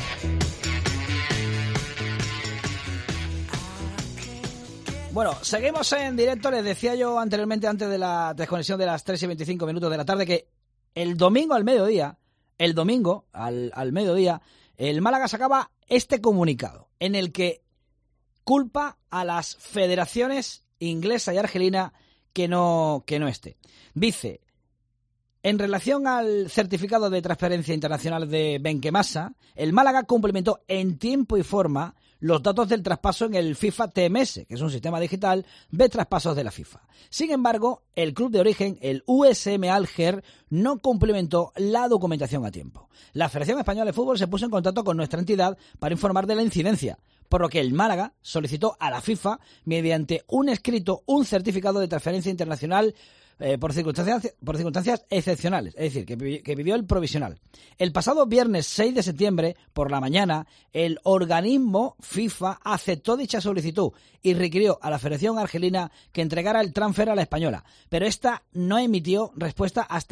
Bueno, seguimos en directo. Les decía yo anteriormente, antes de la desconexión de las tres y veinticinco minutos de la tarde, que el domingo al mediodía, el domingo al, al mediodía, el Málaga sacaba este comunicado en el que culpa a las federaciones inglesa y argelina que no, que no esté. Dice, en relación al certificado de transparencia internacional de Benquemasa, el Málaga cumplimentó en tiempo y forma los datos del traspaso en el FIFA T M S, que es un sistema digital de traspasos de la FIFA. Sin embargo, el club de origen, el U S M Alger, no cumplimentó la documentación a tiempo. La Federación Española de Fútbol se puso en contacto con nuestra entidad para informar de la incidencia, por lo que el Málaga solicitó a la FIFA, mediante un escrito, un certificado de transferencia internacional Eh, por circunstancias por circunstancias excepcionales, es decir, que, que pidió el provisional. El pasado viernes seis de septiembre, por la mañana, el organismo FIFA aceptó dicha solicitud y requirió a la Federación Argelina que entregara el transfer a la española, pero esta no emitió respuesta hasta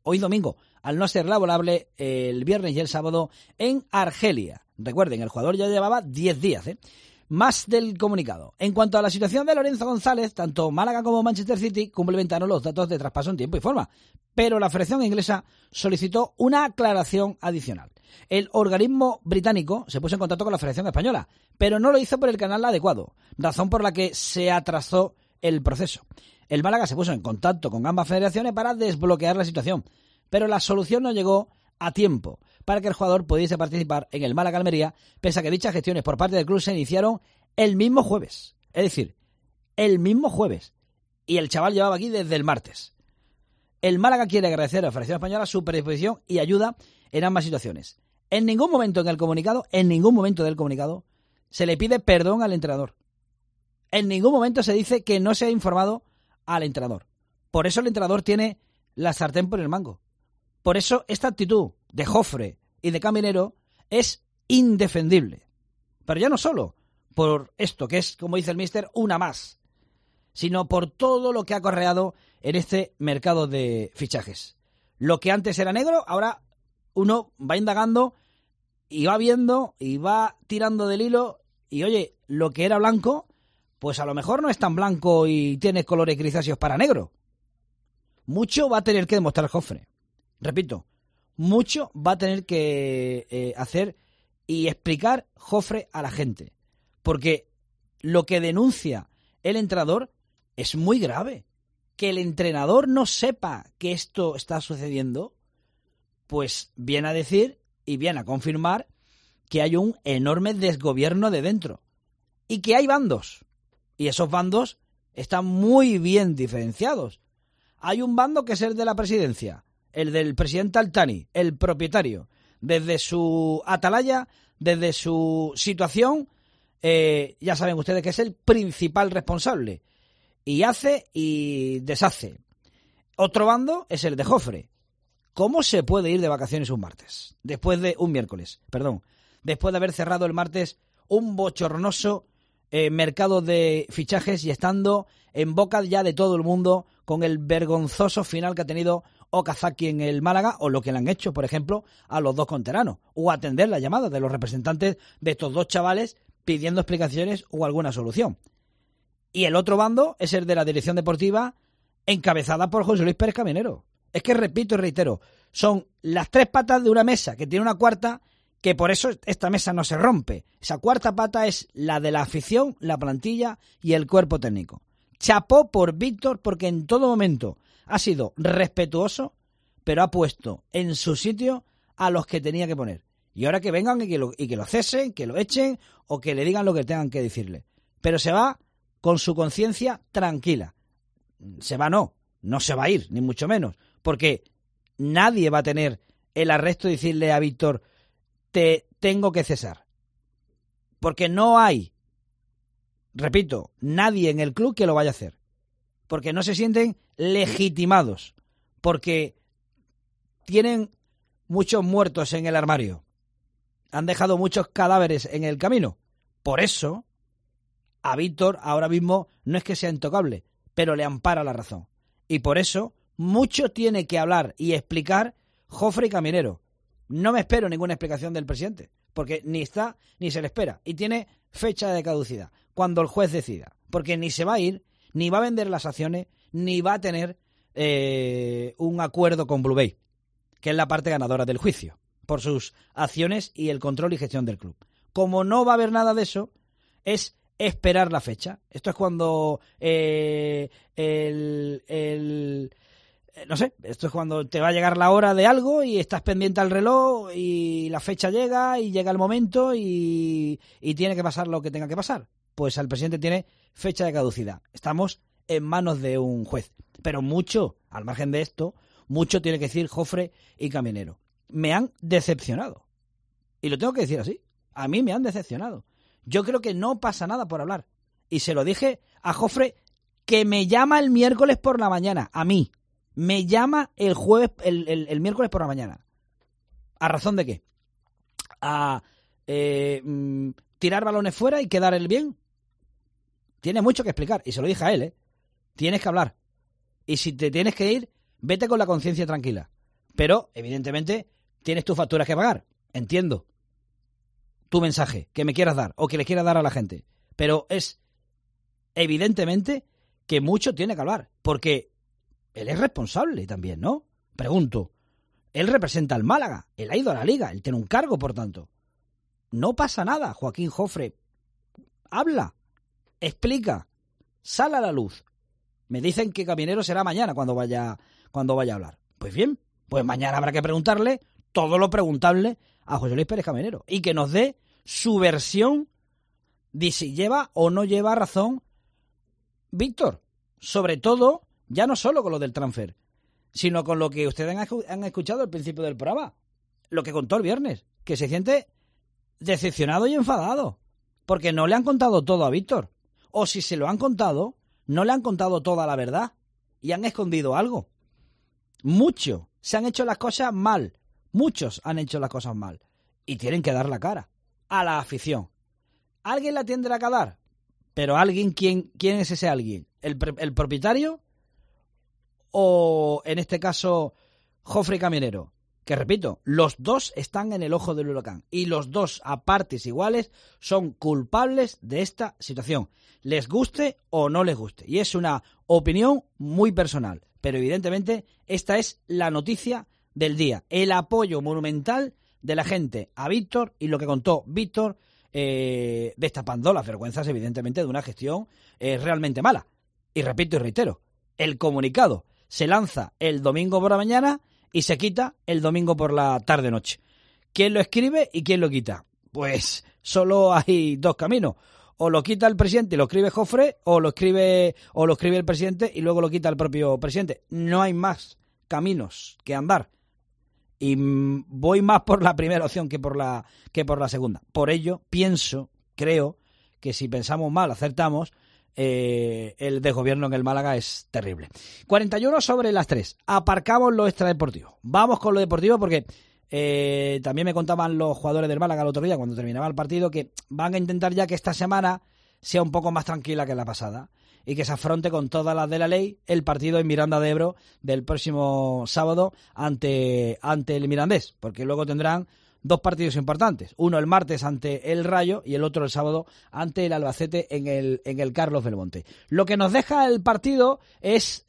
hoy domingo, al no ser laborable el viernes y el sábado en Argelia. Recuerden, el jugador ya llevaba diez días, ¿eh? Más del comunicado. En cuanto a la situación de Lorenzo González, tanto Málaga como Manchester City complementaron los datos de traspaso en tiempo y forma, pero la Federación Inglesa solicitó una aclaración adicional. El organismo británico se puso en contacto con la Federación Española, pero no lo hizo por el canal adecuado, razón por la que se atrasó el proceso. El Málaga se puso en contacto con ambas federaciones para desbloquear la situación, pero la solución no llegó a tiempo para que el jugador pudiese participar en el Málaga-Almería, pese a que dichas gestiones por parte del club se iniciaron el mismo jueves. Es decir, el mismo jueves. Y el chaval llevaba aquí desde el martes. El Málaga quiere agradecer a la Federación Española su predisposición y ayuda en ambas situaciones. En ningún momento en el comunicado, en ningún momento del comunicado, se le pide perdón al entrenador. En ningún momento se dice que no se ha informado al entrenador. Por eso el entrenador tiene la sartén por el mango. Por eso esta actitud de Jofre y de Caminero es indefendible. Pero ya no solo por esto, que es, como dice el míster, una más, sino por todo lo que ha acarreado en este mercado de fichajes. Lo que antes era negro, ahora uno va indagando y va viendo y va tirando del hilo y, oye, lo que era blanco, pues a lo mejor no es tan blanco y tiene colores grisáceos para negro. Mucho va a tener que demostrar Jofre. Repito, mucho va a tener que eh, hacer y explicar Jofre a la gente. Porque lo que denuncia el entrenador es muy grave. Que el entrenador no sepa que esto está sucediendo, pues viene a decir y viene a confirmar que hay un enorme desgobierno de dentro. Y que hay bandos. Y esos bandos están muy bien diferenciados. Hay un bando que es el de la presidencia, el del presidente Altani, el propietario, desde su atalaya, desde su situación, eh, ya saben ustedes que es el principal responsable, y hace y deshace. Otro bando es el de Jofre. ¿Cómo se puede ir de vacaciones un martes? Después de un miércoles, perdón, después de haber cerrado el martes un bochornoso eh, mercado de fichajes y estando en boca ya de todo el mundo con el vergonzoso final que ha tenido Okazaki en el Málaga, o lo que le han hecho, por ejemplo, a los dos canteranos, o atender las llamadas de los representantes de estos dos chavales pidiendo explicaciones o alguna solución. Y el otro bando es el de la dirección deportiva encabezada por José Luis Pérez Caminero. Es que repito y reitero, son las tres patas de una mesa que tiene una cuarta, que por eso esta mesa no se rompe. Esa cuarta pata es la de la afición, la plantilla y el cuerpo técnico. Chapó por Víctor porque en todo momento ha sido respetuoso, pero ha puesto en su sitio a los que tenía que poner. Y ahora que vengan y que lo, y que lo cesen, que lo echen o que le digan lo que tengan que decirle. Pero se va con su conciencia tranquila. Se va no, no se va a ir, ni mucho menos. Porque nadie va a tener el arresto de decirle a Víctor, te tengo que cesar. Porque no hay, repito, nadie en el club que lo vaya a hacer. Porque no se sienten legitimados. Porque tienen muchos muertos en el armario. Han dejado muchos cadáveres en el camino. Por eso, a Víctor ahora mismo no es que sea intocable, pero le ampara la razón. Y por eso, mucho tiene que hablar y explicar Jofre y Caminero. No me espero ninguna explicación del presidente, porque ni está ni se le espera. Y tiene fecha de caducidad, cuando el juez decida. Porque ni se va a ir, ni va a vender las acciones, ni va a tener eh, un acuerdo con Blue Bay, que es la parte ganadora del juicio, por sus acciones y el control y gestión del club. Como no va a haber nada de eso, es esperar la fecha. Esto es cuando eh, el... el no sé, esto es cuando te va a llegar la hora de algo y estás pendiente al reloj y la fecha llega y llega el momento y, y tiene que pasar lo que tenga que pasar. Pues el presidente tiene fecha de caducidad. Estamos en manos de un juez. Pero mucho, al margen de esto, mucho tiene que decir Jofre y Caminero. Me han decepcionado. Y lo tengo que decir así. A mí me han decepcionado. Yo creo que no pasa nada por hablar. Y se lo dije a Jofre, que me llama el miércoles por la mañana, a mí. Me llama el jueves, el, el, el miércoles por la mañana. ¿A razón de qué? ¿A eh, mm, tirar balones fuera y quedar el bien? Tiene mucho que explicar. Y se lo dije a él, ¿eh? Tienes que hablar. Y si te tienes que ir, vete con la conciencia tranquila. Pero, evidentemente, tienes tus facturas que pagar. Entiendo tu mensaje que me quieras dar o que le quieras dar a la gente. Pero es evidentemente que mucho tiene que hablar. Porque él es responsable también, ¿no? Pregunto. Él representa al Málaga. Él ha ido a la Liga. Él tiene un cargo, por tanto. No pasa nada. Joaquín Jofre habla, explica, sale a la luz. Me dicen que Caminero será mañana cuando vaya, cuando vaya a hablar. Pues bien, pues mañana habrá que preguntarle todo lo preguntable a José Luis Pérez Caminero y que nos dé su versión de si lleva o no lleva razón Víctor. Sobre todo, ya no solo con lo del transfer, sino con lo que ustedes han escuchado al principio del programa, lo que contó el viernes, que se siente decepcionado y enfadado, porque no le han contado todo a Víctor. O si se lo han contado, no le han contado toda la verdad y han escondido algo. Muchos se han hecho las cosas mal. Muchos han hecho las cosas mal. Y tienen que dar la cara a la afición. ¿Alguien la tendrá que dar? Pero alguien, ¿quién, quién es ese alguien? ¿El, el propietario? ¿O, en este caso, Jofre Caminero? Que repito, los dos están en el ojo del huracán. Y los dos, a partes iguales, son culpables de esta situación. Les guste o no les guste. Y es una opinión muy personal. Pero evidentemente, esta es la noticia del día. El apoyo monumental de la gente a Víctor y lo que contó Víctor, eh, destapando las vergüenzas, evidentemente, de una gestión eh, realmente mala. Y repito y reitero, el comunicado se lanza el domingo por la mañana y se quita el domingo por la tarde-noche. ¿Quién lo escribe y quién lo quita? Pues solo hay dos caminos. O lo quita el presidente y lo escribe Jofre, o lo escribe, o lo escribe el presidente y luego lo quita el propio presidente. No hay más caminos que andar. Y voy más por la primera opción que por la, que por la segunda. Por ello, pienso, creo, que si pensamos mal, acertamos, eh, el desgobierno en el Málaga es terrible. cuarenta y uno sobre las tres. Aparcamos lo extradeportivo. Vamos con lo deportivo porque eh, también me contaban los jugadores del Málaga el otro día, cuando terminaba el partido, que van a intentar ya que esta semana sea un poco más tranquila que la pasada y que se afronte con todas las de la ley el partido en Miranda de Ebro del próximo sábado ante, ante el Mirandés, porque luego tendrán dos partidos importantes, uno el martes ante el Rayo y el otro el sábado ante el Albacete en el, en el Carlos Belmonte. Lo que nos deja el partido es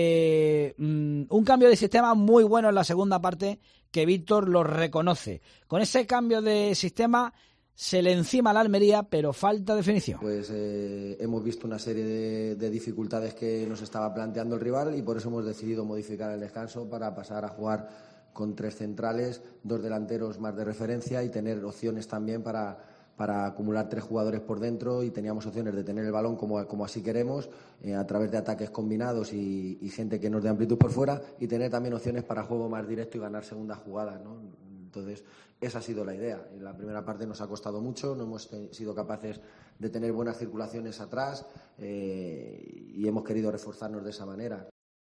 eh, un cambio de sistema muy bueno en la segunda parte, que Víctor lo reconoce. Con ese cambio de sistema se le encima a la Almería, pero falta definición. Pues eh, hemos visto una serie de, de dificultades que nos estaba planteando el rival y por eso hemos decidido modificar el descanso para pasar a jugar con tres centrales, dos delanteros más de referencia y tener opciones también para, para acumular tres jugadores por dentro, y teníamos opciones de tener el balón como, como así queremos, eh, a través de ataques combinados y, y gente que nos dé amplitud por fuera, y tener también opciones para juego más directo y ganar segundas jugadas, ¿no? Entonces, esa ha sido la idea. En la primera parte nos ha costado mucho, no hemos sido capaces de tener buenas circulaciones atrás eh, y hemos querido reforzarnos de esa manera.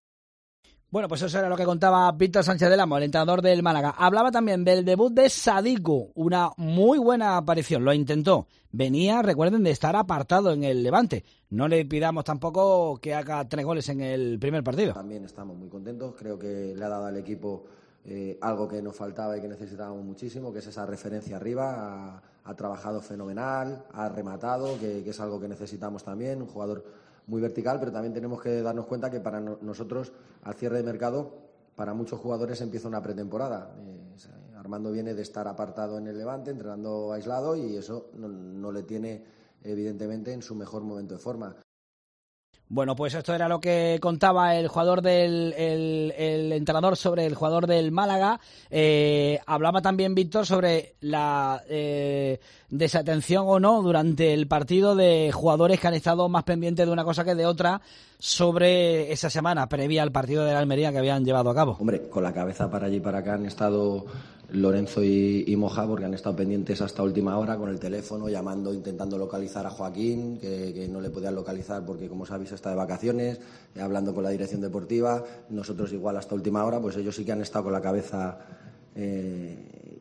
Bueno, pues eso era lo que contaba Víctor Sánchez del Amo, el entrenador del Málaga. Hablaba también del debut de Sadiku, una muy buena aparición, lo intentó. Venía, recuerden, de estar apartado en el Levante. No le pidamos tampoco que haga tres goles en el primer partido. También estamos muy contentos, creo que le ha dado al equipo eh, algo que nos faltaba y que necesitábamos muchísimo, que es esa referencia arriba. Ha, ha trabajado fenomenal, ha rematado, que, que es algo que necesitamos también, un jugador muy vertical, pero también tenemos que darnos cuenta que para no, nosotros, al cierre de mercado, para muchos jugadores empieza una pretemporada. Eh, Armando viene de estar apartado en el Levante, entrenando aislado, y eso no, no le tiene, evidentemente, en su mejor momento de forma. Bueno, pues esto era lo que contaba el jugador del el, el entrenador sobre el jugador del Málaga. Eh, hablaba también Víctor sobre la eh, desatención o no durante el partido de jugadores que han estado más pendientes de una cosa que de otra sobre esa semana previa al partido de la Almería que habían llevado a cabo. Hombre, con la cabeza para allí y para acá han estado Lorenzo y, y Moja, porque han estado pendientes hasta última hora con el teléfono, llamando, intentando localizar a Joaquín, que, que no le podían localizar porque, como sabéis, está de vacaciones, eh, hablando con la dirección deportiva. Nosotros igual hasta última hora, pues ellos sí que han estado con la cabeza eh,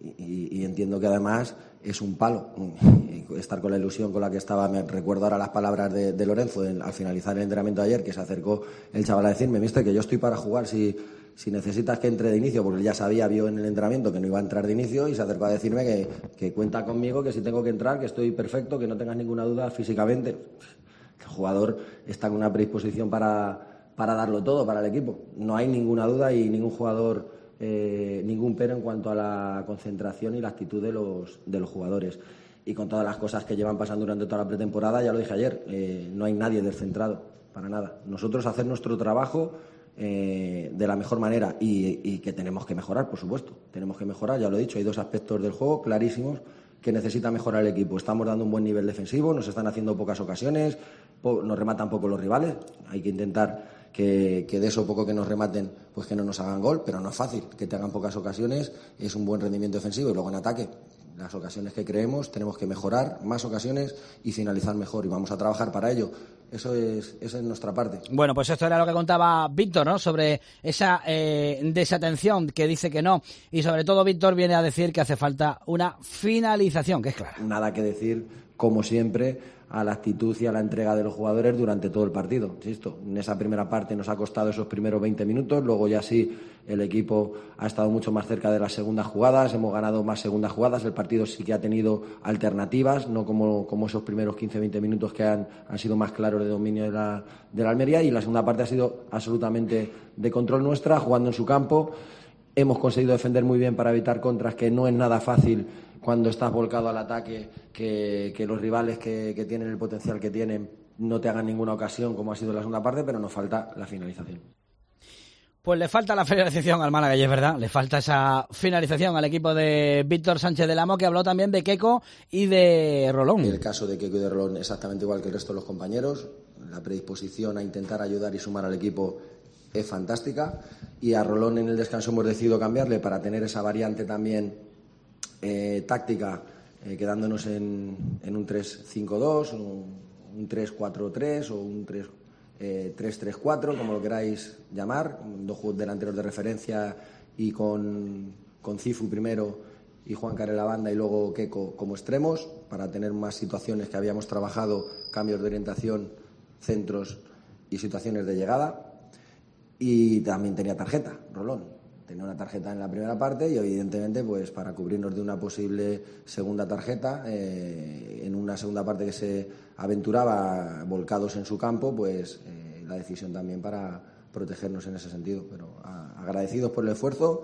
y, y entiendo que además es un palo estar con la ilusión con la que estaba. Me recuerdo ahora las palabras de, de Lorenzo en, al finalizar el entrenamiento de ayer, que se acercó el chaval a decirme: mister, que yo estoy para jugar si, si necesitas que entre de inicio, porque él ya sabía, vio en el entrenamiento que no iba a entrar de inicio, y se acercó a decirme que, que cuenta conmigo, que si tengo que entrar, que estoy perfecto, que no tengas ninguna duda físicamente. El jugador está con una predisposición para, para darlo todo para el equipo, no hay ninguna duda, y ningún jugador, eh, ningún pero en cuanto a la concentración y la actitud de los, de los jugadores. Y con todas las cosas que llevan pasando durante toda la pretemporada, ya lo dije ayer, eh, no hay nadie descentrado, para nada. Nosotros hacer nuestro trabajo eh, de la mejor manera, y, y que tenemos que mejorar, por supuesto. Tenemos que mejorar, ya lo he dicho, hay dos aspectos del juego clarísimos que necesita mejorar el equipo. Estamos dando un buen nivel defensivo, nos están haciendo pocas ocasiones, po- nos rematan poco los rivales. Hay que intentar que, que de eso poco que nos rematen, pues que no nos hagan gol, pero no es fácil. Que te hagan pocas ocasiones es un buen rendimiento defensivo, y luego en ataque, las ocasiones que creemos, tenemos que mejorar más ocasiones y finalizar mejor, y vamos a trabajar para ello. Eso es, eso es nuestra parte. Bueno, pues esto era lo que contaba Víctor, ¿no? Sobre esa eh, desatención, que dice que no, y sobre todo Víctor viene a decir que hace falta una finalización, que es clara. Nada que decir, como siempre, a la actitud y a la entrega de los jugadores durante todo el partido. Insisto, en esa primera parte nos ha costado esos primeros veinte minutos, luego ya sí el equipo ha estado mucho más cerca de las segundas jugadas, hemos ganado más segundas jugadas, el partido sí que ha tenido alternativas, no como, como esos primeros quince veinte minutos que han, han sido más claros de dominio de la, de la Almería, y la segunda parte ha sido absolutamente de control nuestra, jugando en su campo. Hemos conseguido defender muy bien para evitar contras, que no es nada fácil cuando estás volcado al ataque, que, que los rivales que, que tienen el potencial que tienen no te hagan ninguna ocasión, como ha sido la segunda parte, pero nos falta la finalización. Pues le falta la finalización al Málaga, y es verdad, le falta esa finalización al equipo de Víctor Sánchez del Amo, que habló también de Queco y de Rolón. El caso de Queco y de Rolón exactamente igual que el resto de los compañeros, la predisposición a intentar ayudar y sumar al equipo es fantástica, y a Rolón en el descanso hemos decidido cambiarle para tener esa variante también eh, táctica, eh, quedándonos en, en un tres cinco dos, un, un tres cuatro tres o un tres tres cuatro, como lo queráis llamar, dos delanteros de referencia, y con, con Cifu primero y Juan Carrera banda, y luego Queco como extremos, para tener más situaciones que habíamos trabajado, cambios de orientación, centros y situaciones de llegada. Y también tenía tarjeta, Rolón. Tenía una tarjeta en la primera parte, y evidentemente, pues para cubrirnos de una posible segunda tarjeta, eh, en una segunda parte que se aventuraba volcados en su campo, pues eh, la decisión también para protegernos en ese sentido. Pero a, agradecidos por el esfuerzo,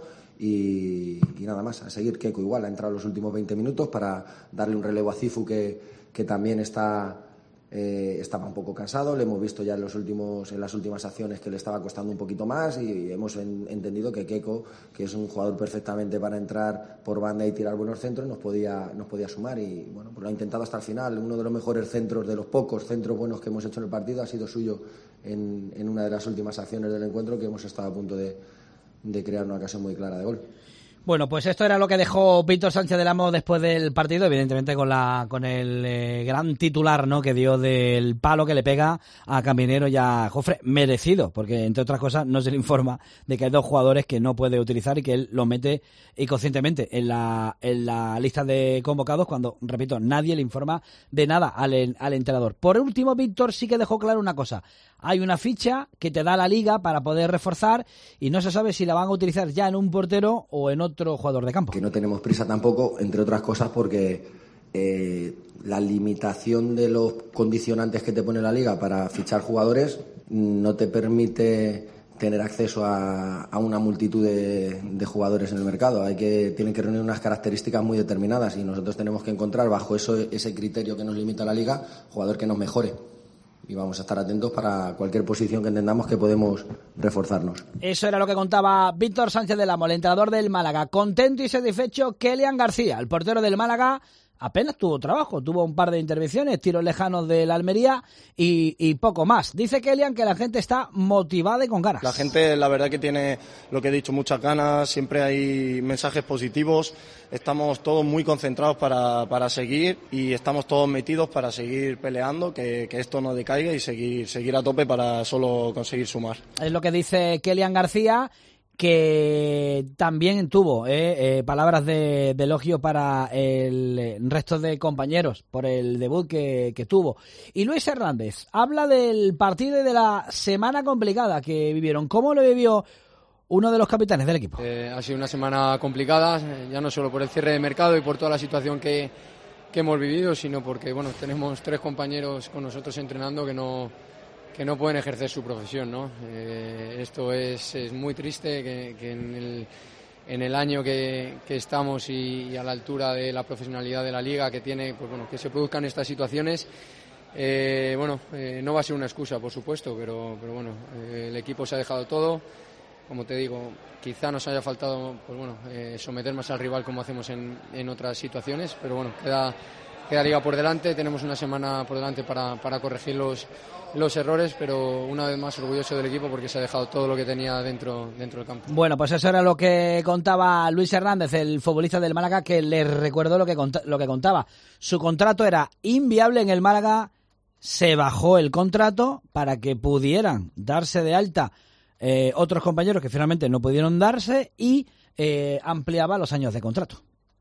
y, y nada más, a seguir. Queco igual ha entrado los últimos veinte minutos para darle un relevo a Cifu, que, que también está... Eh, estaba un poco cansado, le hemos visto ya en, los últimos, en las últimas acciones que le estaba costando un poquito más, y hemos en, entendido que Queco, que es un jugador perfectamente para entrar por banda y tirar buenos centros, nos podía, nos podía sumar, y bueno, pues lo ha intentado hasta el final. Uno de los mejores centros, de los pocos centros buenos que hemos hecho en el partido, ha sido suyo en, en una de las últimas acciones del encuentro, que hemos estado a punto de, de crear una ocasión muy clara de gol. Bueno, pues esto era lo que dejó Víctor Sánchez del Amo después del partido, evidentemente con la con el eh, gran titular, ¿no?, que dio del palo que le pega a Caminero y a Jofre, merecido, porque entre otras cosas no se le informa de que hay dos jugadores que no puede utilizar, y que él los mete inconscientemente en la en la lista de convocados, cuando, repito, nadie le informa de nada al, al entrenador. Por último, Víctor sí que dejó claro una cosa: hay una ficha que te da la Liga para poder reforzar, y no se sabe si la van a utilizar ya en un portero o en otro jugador de campo. Que no tenemos prisa tampoco, entre otras cosas porque eh, la limitación de los condicionantes que te pone la Liga para fichar jugadores no te permite tener acceso a, a una multitud de, de jugadores en el mercado. Hay que tienen que reunir unas características muy determinadas, y nosotros tenemos que encontrar, bajo eso, ese criterio que nos limita la Liga, jugador que nos mejore. Y vamos a estar atentos para cualquier posición que entendamos que podemos reforzarnos. Eso era lo que contaba Víctor Sánchez del Amo, el entrenador del Málaga. Contento y satisfecho Kelian García, el portero del Málaga. Apenas tuvo trabajo, tuvo un par de intervenciones, tiros lejanos del Almería y, y poco más. Dice Kelian que la gente está motivada y con ganas. La gente, la verdad que tiene, lo que he dicho, muchas ganas, siempre hay mensajes positivos, estamos todos muy concentrados para, para seguir, y estamos todos metidos para seguir peleando, que, que esto no decaiga, y seguir, seguir a tope para solo conseguir sumar. Es lo que dice Kelian García, que también tuvo eh, eh, palabras de, de elogio para el resto de compañeros por el debut que, que tuvo. Y Luis Hernández habla del partido y de la semana complicada que vivieron. ¿Cómo lo vivió uno de los capitanes del equipo? Eh, ha sido una semana complicada, ya no solo por el cierre de mercado y por toda la situación que, que hemos vivido, sino porque bueno, tenemos tres compañeros con nosotros entrenando que no, que no pueden ejercer su profesión, ¿no? Eh, esto es, es muy triste que, que en, el, en el año que, que estamos y, y a la altura de la profesionalidad de la liga que tiene, pues bueno, que se produzcan estas situaciones. Eh, bueno, eh, no va a ser una excusa, por supuesto, pero, pero bueno, eh, el equipo se ha dejado todo. Como te digo, quizá nos haya faltado pues bueno, eh, someter más al rival como hacemos en, en otras situaciones, pero bueno, queda, queda liga por delante, tenemos una semana por delante para, para corregir los, los errores, pero una vez más orgulloso del equipo porque se ha dejado todo lo que tenía dentro, dentro del campo. Bueno, pues eso era lo que contaba Luis Hernández, el futbolista del Málaga, que les recuerdo lo que, cont- lo que contaba. Su contrato era inviable en el Málaga, se bajó el contrato para que pudieran darse de alta Eh, otros compañeros que finalmente no pudieron darse y eh, ampliaba los años de contrato.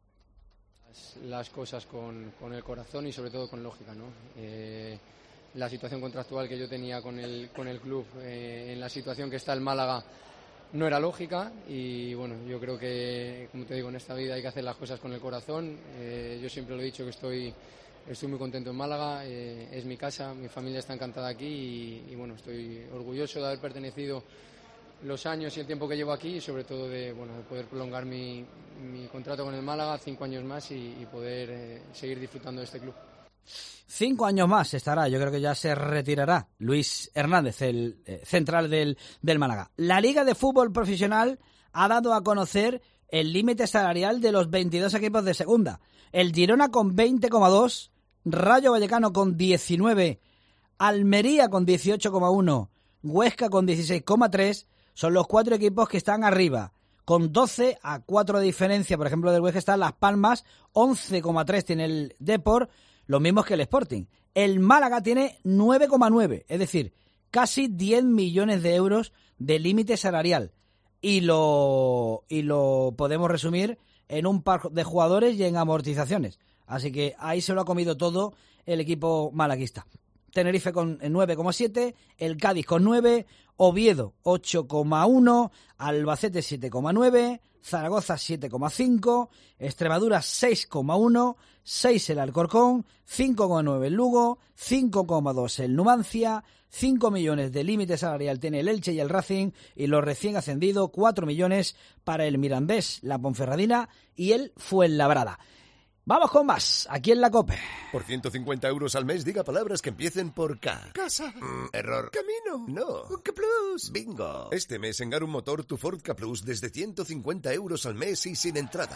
Las, las cosas con, con el corazón y sobre todo con lógica, ¿no? Eh, la situación contractual que yo tenía con el, con el club, eh, en la situación que está el Málaga, no era lógica y bueno, yo creo que, como te digo, en esta vida hay que hacer las cosas con el corazón. Eh, yo siempre lo he dicho que estoy... Estoy muy contento en Málaga, eh, es mi casa, mi familia está encantada aquí y, y bueno, estoy orgulloso de haber pertenecido los años y el tiempo que llevo aquí y sobre todo de, bueno, de poder prolongar mi, mi contrato con el Málaga cinco años más y, y poder eh, seguir disfrutando de este club. Cinco años más estará, yo creo que ya se retirará Luis Hernández, el eh, central del, del Málaga. La Liga de Fútbol Profesional ha dado a conocer el límite salarial de los veintidós equipos de segunda. El Girona con veinte coma dos, Rayo Vallecano con diecinueve, Almería con dieciocho coma uno, Huesca con dieciséis coma tres, son los cuatro equipos que están arriba. Con doce a cuatro de diferencia, por ejemplo, del Huesca están Las Palmas, once coma tres tiene el Depor, los mismos que el Sporting. El Málaga tiene nueve coma nueve, es decir, casi diez millones de euros de límite salarial. Y lo, y lo podemos resumir en un par de jugadores y en amortizaciones. Así que ahí se lo ha comido todo el equipo malaguista. Tenerife con nueve coma siete, el Cádiz con nueve, Oviedo ocho coma uno, Albacete siete coma nueve, Zaragoza siete coma cinco, Extremadura seis coma uno, seis el Alcorcón, cinco coma nueve el Lugo, cinco coma dos el Numancia, cinco millones de límite salarial tiene el Elche y el Racing y los recién ascendidos cuatro millones para el Mirandés, la Ponferradina y el Fuenlabrada. Vamos con más, aquí en la COPE. Por ciento cincuenta euros al mes, diga palabras que empiecen por K. Casa. Mm, error. Camino. No. K Plus. Bingo. Este mes en Garum Motor, tu Ford K Plus desde ciento cincuenta euros al mes y sin entrada.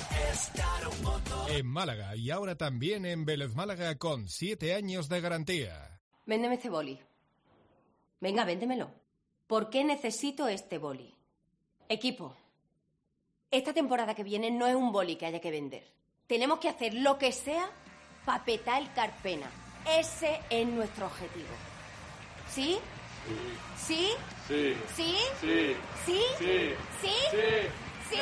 En Málaga y ahora también en Vélez Málaga con siete años de garantía. Véndeme este boli. Venga, véndemelo. ¿Por qué necesito este boli? Equipo, esta temporada que viene no es un boli que haya que vender. Tenemos que hacer lo que sea para petar el Carpena. Ese es nuestro objetivo. ¿Sí? ¿Sí? Sí. ¿Sí? Sí. ¿Sí? Sí. ¿Sí? ¿Sí?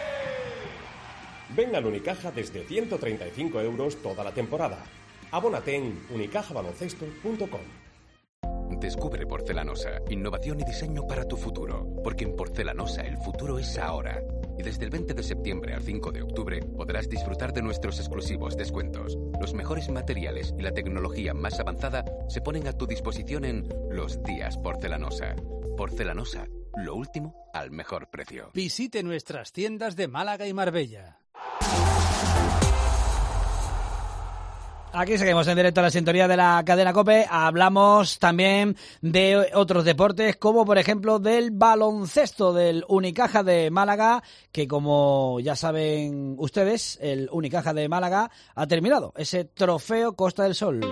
Ven al Unicaja desde ciento treinta y cinco euros toda la temporada. Abónate en unicaja baloncesto punto com. Descubre Porcelanosa, innovación y diseño para tu futuro. Porque en Porcelanosa el futuro es ahora. Y desde el veinte de septiembre al cinco de octubre podrás disfrutar de nuestros exclusivos descuentos. Los mejores materiales y la tecnología más avanzada se ponen a tu disposición en Los Días Porcelanosa. Porcelanosa, lo último al mejor precio. Visite nuestras tiendas de Málaga y Marbella. Aquí seguimos en directo a la sintonía de la cadena COPE. Hablamos también de otros deportes, como por ejemplo del baloncesto del Unicaja de Málaga, que como ya saben ustedes, el Unicaja de Málaga ha terminado ese trofeo Costa del Sol.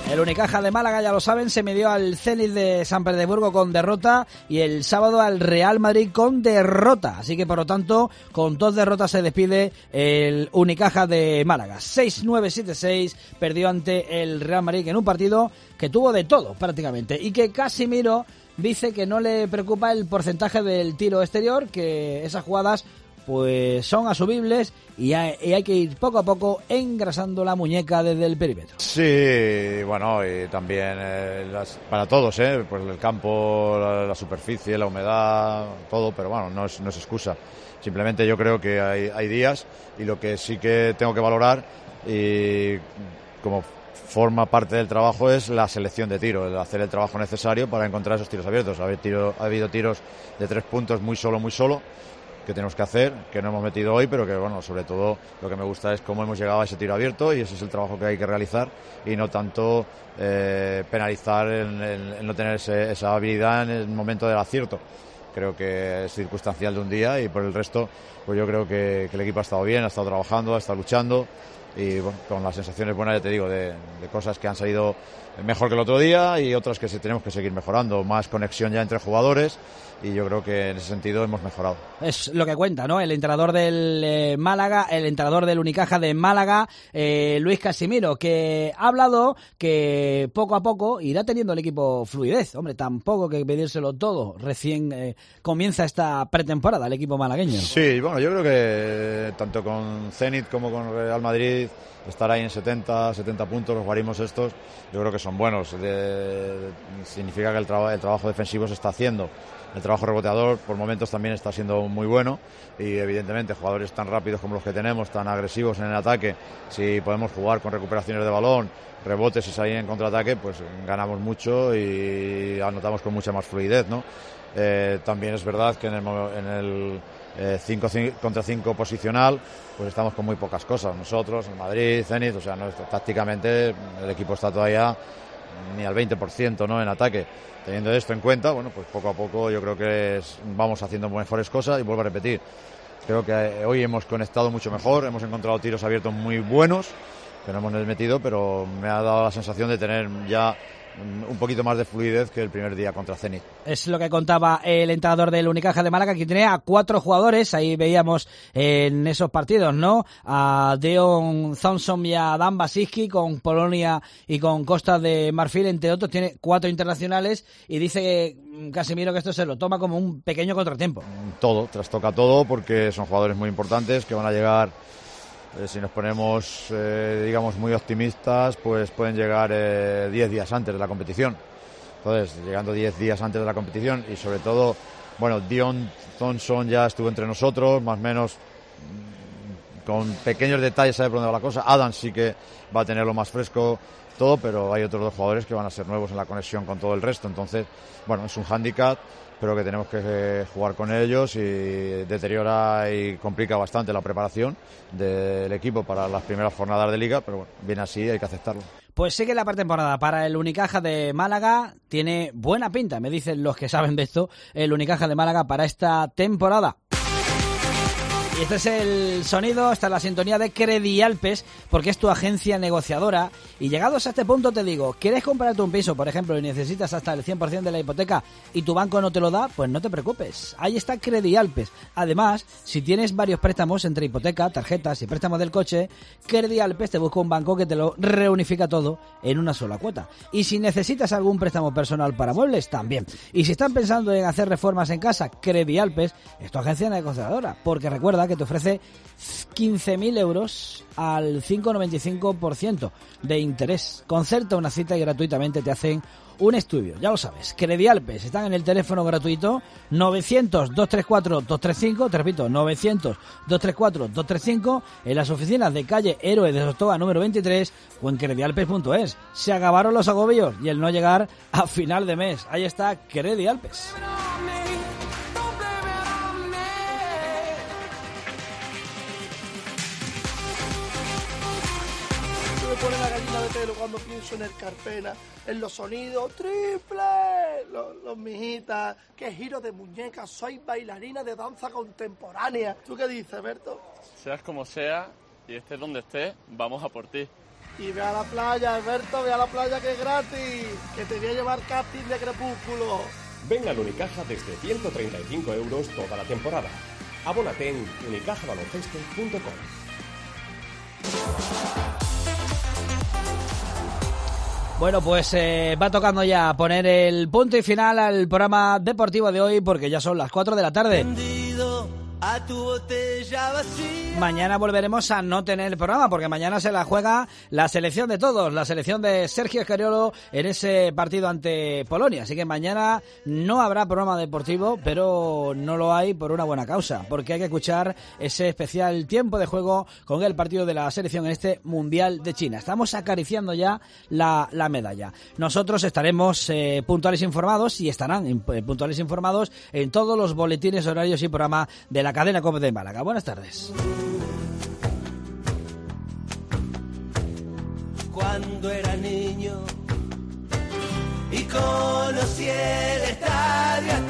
El Unicaja de Málaga, ya lo saben, se midió al Zenit de San Petersburgo con derrota y el sábado al Real Madrid con derrota. Así que, por lo tanto, con dos derrotas se despide el Unicaja de Málaga. seis nueve siete seis perdió ante el Real Madrid en un partido que tuvo de todo prácticamente y que Casimiro dice que no le preocupa el porcentaje del tiro exterior, que esas jugadas pues son asumibles y hay, y hay que ir poco a poco engrasando la muñeca desde el perímetro. Sí, bueno, y también eh, las, para todos, ¿eh? Pues el campo, la, la superficie, la humedad, todo, pero bueno, no es, no es excusa. Simplemente yo creo que hay, hay días y lo que sí que tengo que valorar y como forma parte del trabajo es la selección de tiros, el hacer el trabajo necesario para encontrar esos tiros abiertos. Ha habido, tiro, ha habido tiros de tres puntos muy solo, muy solo, que tenemos que hacer, que no hemos metido hoy, pero que bueno, sobre todo lo que me gusta es cómo hemos llegado a ese tiro abierto y ese es el trabajo que hay que realizar y no tanto eh, penalizar en, en, en no tener ese, esa habilidad en el momento del acierto. Creo que es circunstancial de un día y por el resto pues yo creo que, que el equipo ha estado bien, ha estado trabajando, ha estado luchando y bueno, con las sensaciones buenas, ya te digo, de, de cosas que han salido mejor que el otro día y otras que se, tenemos que seguir mejorando, más conexión ya entre jugadores y yo creo que en ese sentido hemos mejorado. Es lo que cuenta, ¿no? El entrenador del eh, Málaga, el entrenador del Unicaja de Málaga, eh, Luis Casimiro, que ha hablado que poco a poco irá teniendo el equipo fluidez. Hombre, tampoco que pedírselo todo. Recién eh, comienza esta pretemporada el equipo malagueño. Sí, bueno, yo creo que tanto con Zenit como con Real Madrid estar ahí en setenta, setenta puntos, los guarismos estos, yo creo que son buenos. De, significa que el, traba, el trabajo defensivo se está haciendo. El trabajo reboteador por momentos también está siendo muy bueno y evidentemente jugadores tan rápidos como los que tenemos, tan agresivos en el ataque, si podemos jugar con recuperaciones de balón, rebotes y salir en contraataque, pues ganamos mucho y anotamos con mucha más fluidez, ¿no? Eh, también es verdad que en el, en el eh, cinco contra cinco posicional pues estamos con muy pocas cosas. Nosotros, en Madrid, Zenit, o sea, no, tácticamente el equipo está todavía ni al veinte por ciento, ¿no? En ataque. Teniendo esto en cuenta, bueno, pues poco a poco yo creo que es, vamos haciendo mejores cosas y vuelvo a repetir. Creo que hoy hemos conectado mucho mejor, hemos encontrado tiros abiertos muy buenos, que no hemos metido, pero me ha dado la sensación de tener ya un poquito más de fluidez que el primer día contra Zenit. Es lo que contaba el entrenador del Unicaja de Málaga, que tenía a cuatro jugadores, ahí veíamos en esos partidos, ¿no? A Deon Thompson y a Dan Basiski con Polonia y con Costa de Marfil, entre otros. Tiene cuatro internacionales y dice que Casimiro que esto se lo toma como un pequeño contratiempo. Todo, trastoca todo porque son jugadores muy importantes que van a llegar. Eh, si nos ponemos, eh, digamos, muy optimistas, pues pueden llegar eh, diez días antes de la competición. Entonces, llegando diez días antes de la competición y sobre todo, bueno, Dion Thompson ya estuvo entre nosotros, más o menos con pequeños detalles, sabe por dónde va la cosa. Adam sí que va a tenerlo más fresco todo, pero hay otros dos jugadores que van a ser nuevos en la conexión con todo el resto. Entonces, bueno, es un hándicap, pero que tenemos que jugar con ellos y deteriora y complica bastante la preparación del equipo para las primeras jornadas de liga, pero bueno, viene así, hay que aceptarlo. Pues sigue la pretemporada para el Unicaja de Málaga, tiene buena pinta, me dicen los que saben de esto, el Unicaja de Málaga para esta temporada. Y este es el sonido, esta es la sintonía de Credialpes, porque es tu agencia negociadora. Y llegados a este punto te digo, ¿quieres comprarte un piso, por ejemplo, y necesitas hasta el cien por ciento de la hipoteca y tu banco no te lo da? Pues no te preocupes, ahí está Credialpes. Además, si tienes varios préstamos entre hipoteca, tarjetas y préstamos del coche, Credialpes te busca un banco que te lo reunifica todo en una sola cuota. Y si necesitas algún préstamo personal para muebles, también. Y si están pensando en hacer reformas en casa, Credialpes es tu agencia negociadora, porque recuerda que te ofrece quince mil euros al cinco coma noventa y cinco por ciento de interés. Concerta una cita y gratuitamente te hacen un estudio. Ya lo sabes, Credialpes están en el teléfono gratuito novecientos, doscientos treinta y cuatro, doscientos treinta y cinco, te repito, novecientos, doscientos treinta y cuatro, doscientos treinta y cinco, en las oficinas de calle Héroe de Sotoa número veintitrés o en credialpes punto es. Se acabaron los agobios y el no llegar a final de mes. Ahí está Credialpes. Pone la gallina de pelo cuando pienso en el Carpena, en los sonidos, triple, los, los mijitas, qué giro de muñeca, soy bailarina de danza contemporánea. ¿Tú qué dices, Berto? Seas como sea y estés donde estés, vamos a por ti. Y ve a la playa, Alberto, ve a la playa que es gratis. Que te voy a llevar casting de Crepúsculo. Ven al Unicaja desde ciento treinta y cinco euros toda la temporada. Abónate en unicaja baloncesto punto com. Bueno, pues eh, va tocando ya poner el punto y final al programa deportivo de hoy, porque ya son las cuatro de la tarde. A tu botella vacía. Mañana volveremos a no tener programa, porque mañana se la juega la selección de todos, la selección de Sergio Scariolo en ese partido ante Polonia. Así que mañana no habrá programa deportivo, pero no lo hay por una buena causa, porque hay que escuchar ese especial tiempo de juego con el partido de la selección en este Mundial de China. Estamos acariciando ya la, la medalla. Nosotros estaremos eh, puntuales informados y estarán eh, puntuales informados en todos los boletines, horarios y programas de la cadena COPE de Málaga. Buenas tardes. Cuando era niño y conocí el estadio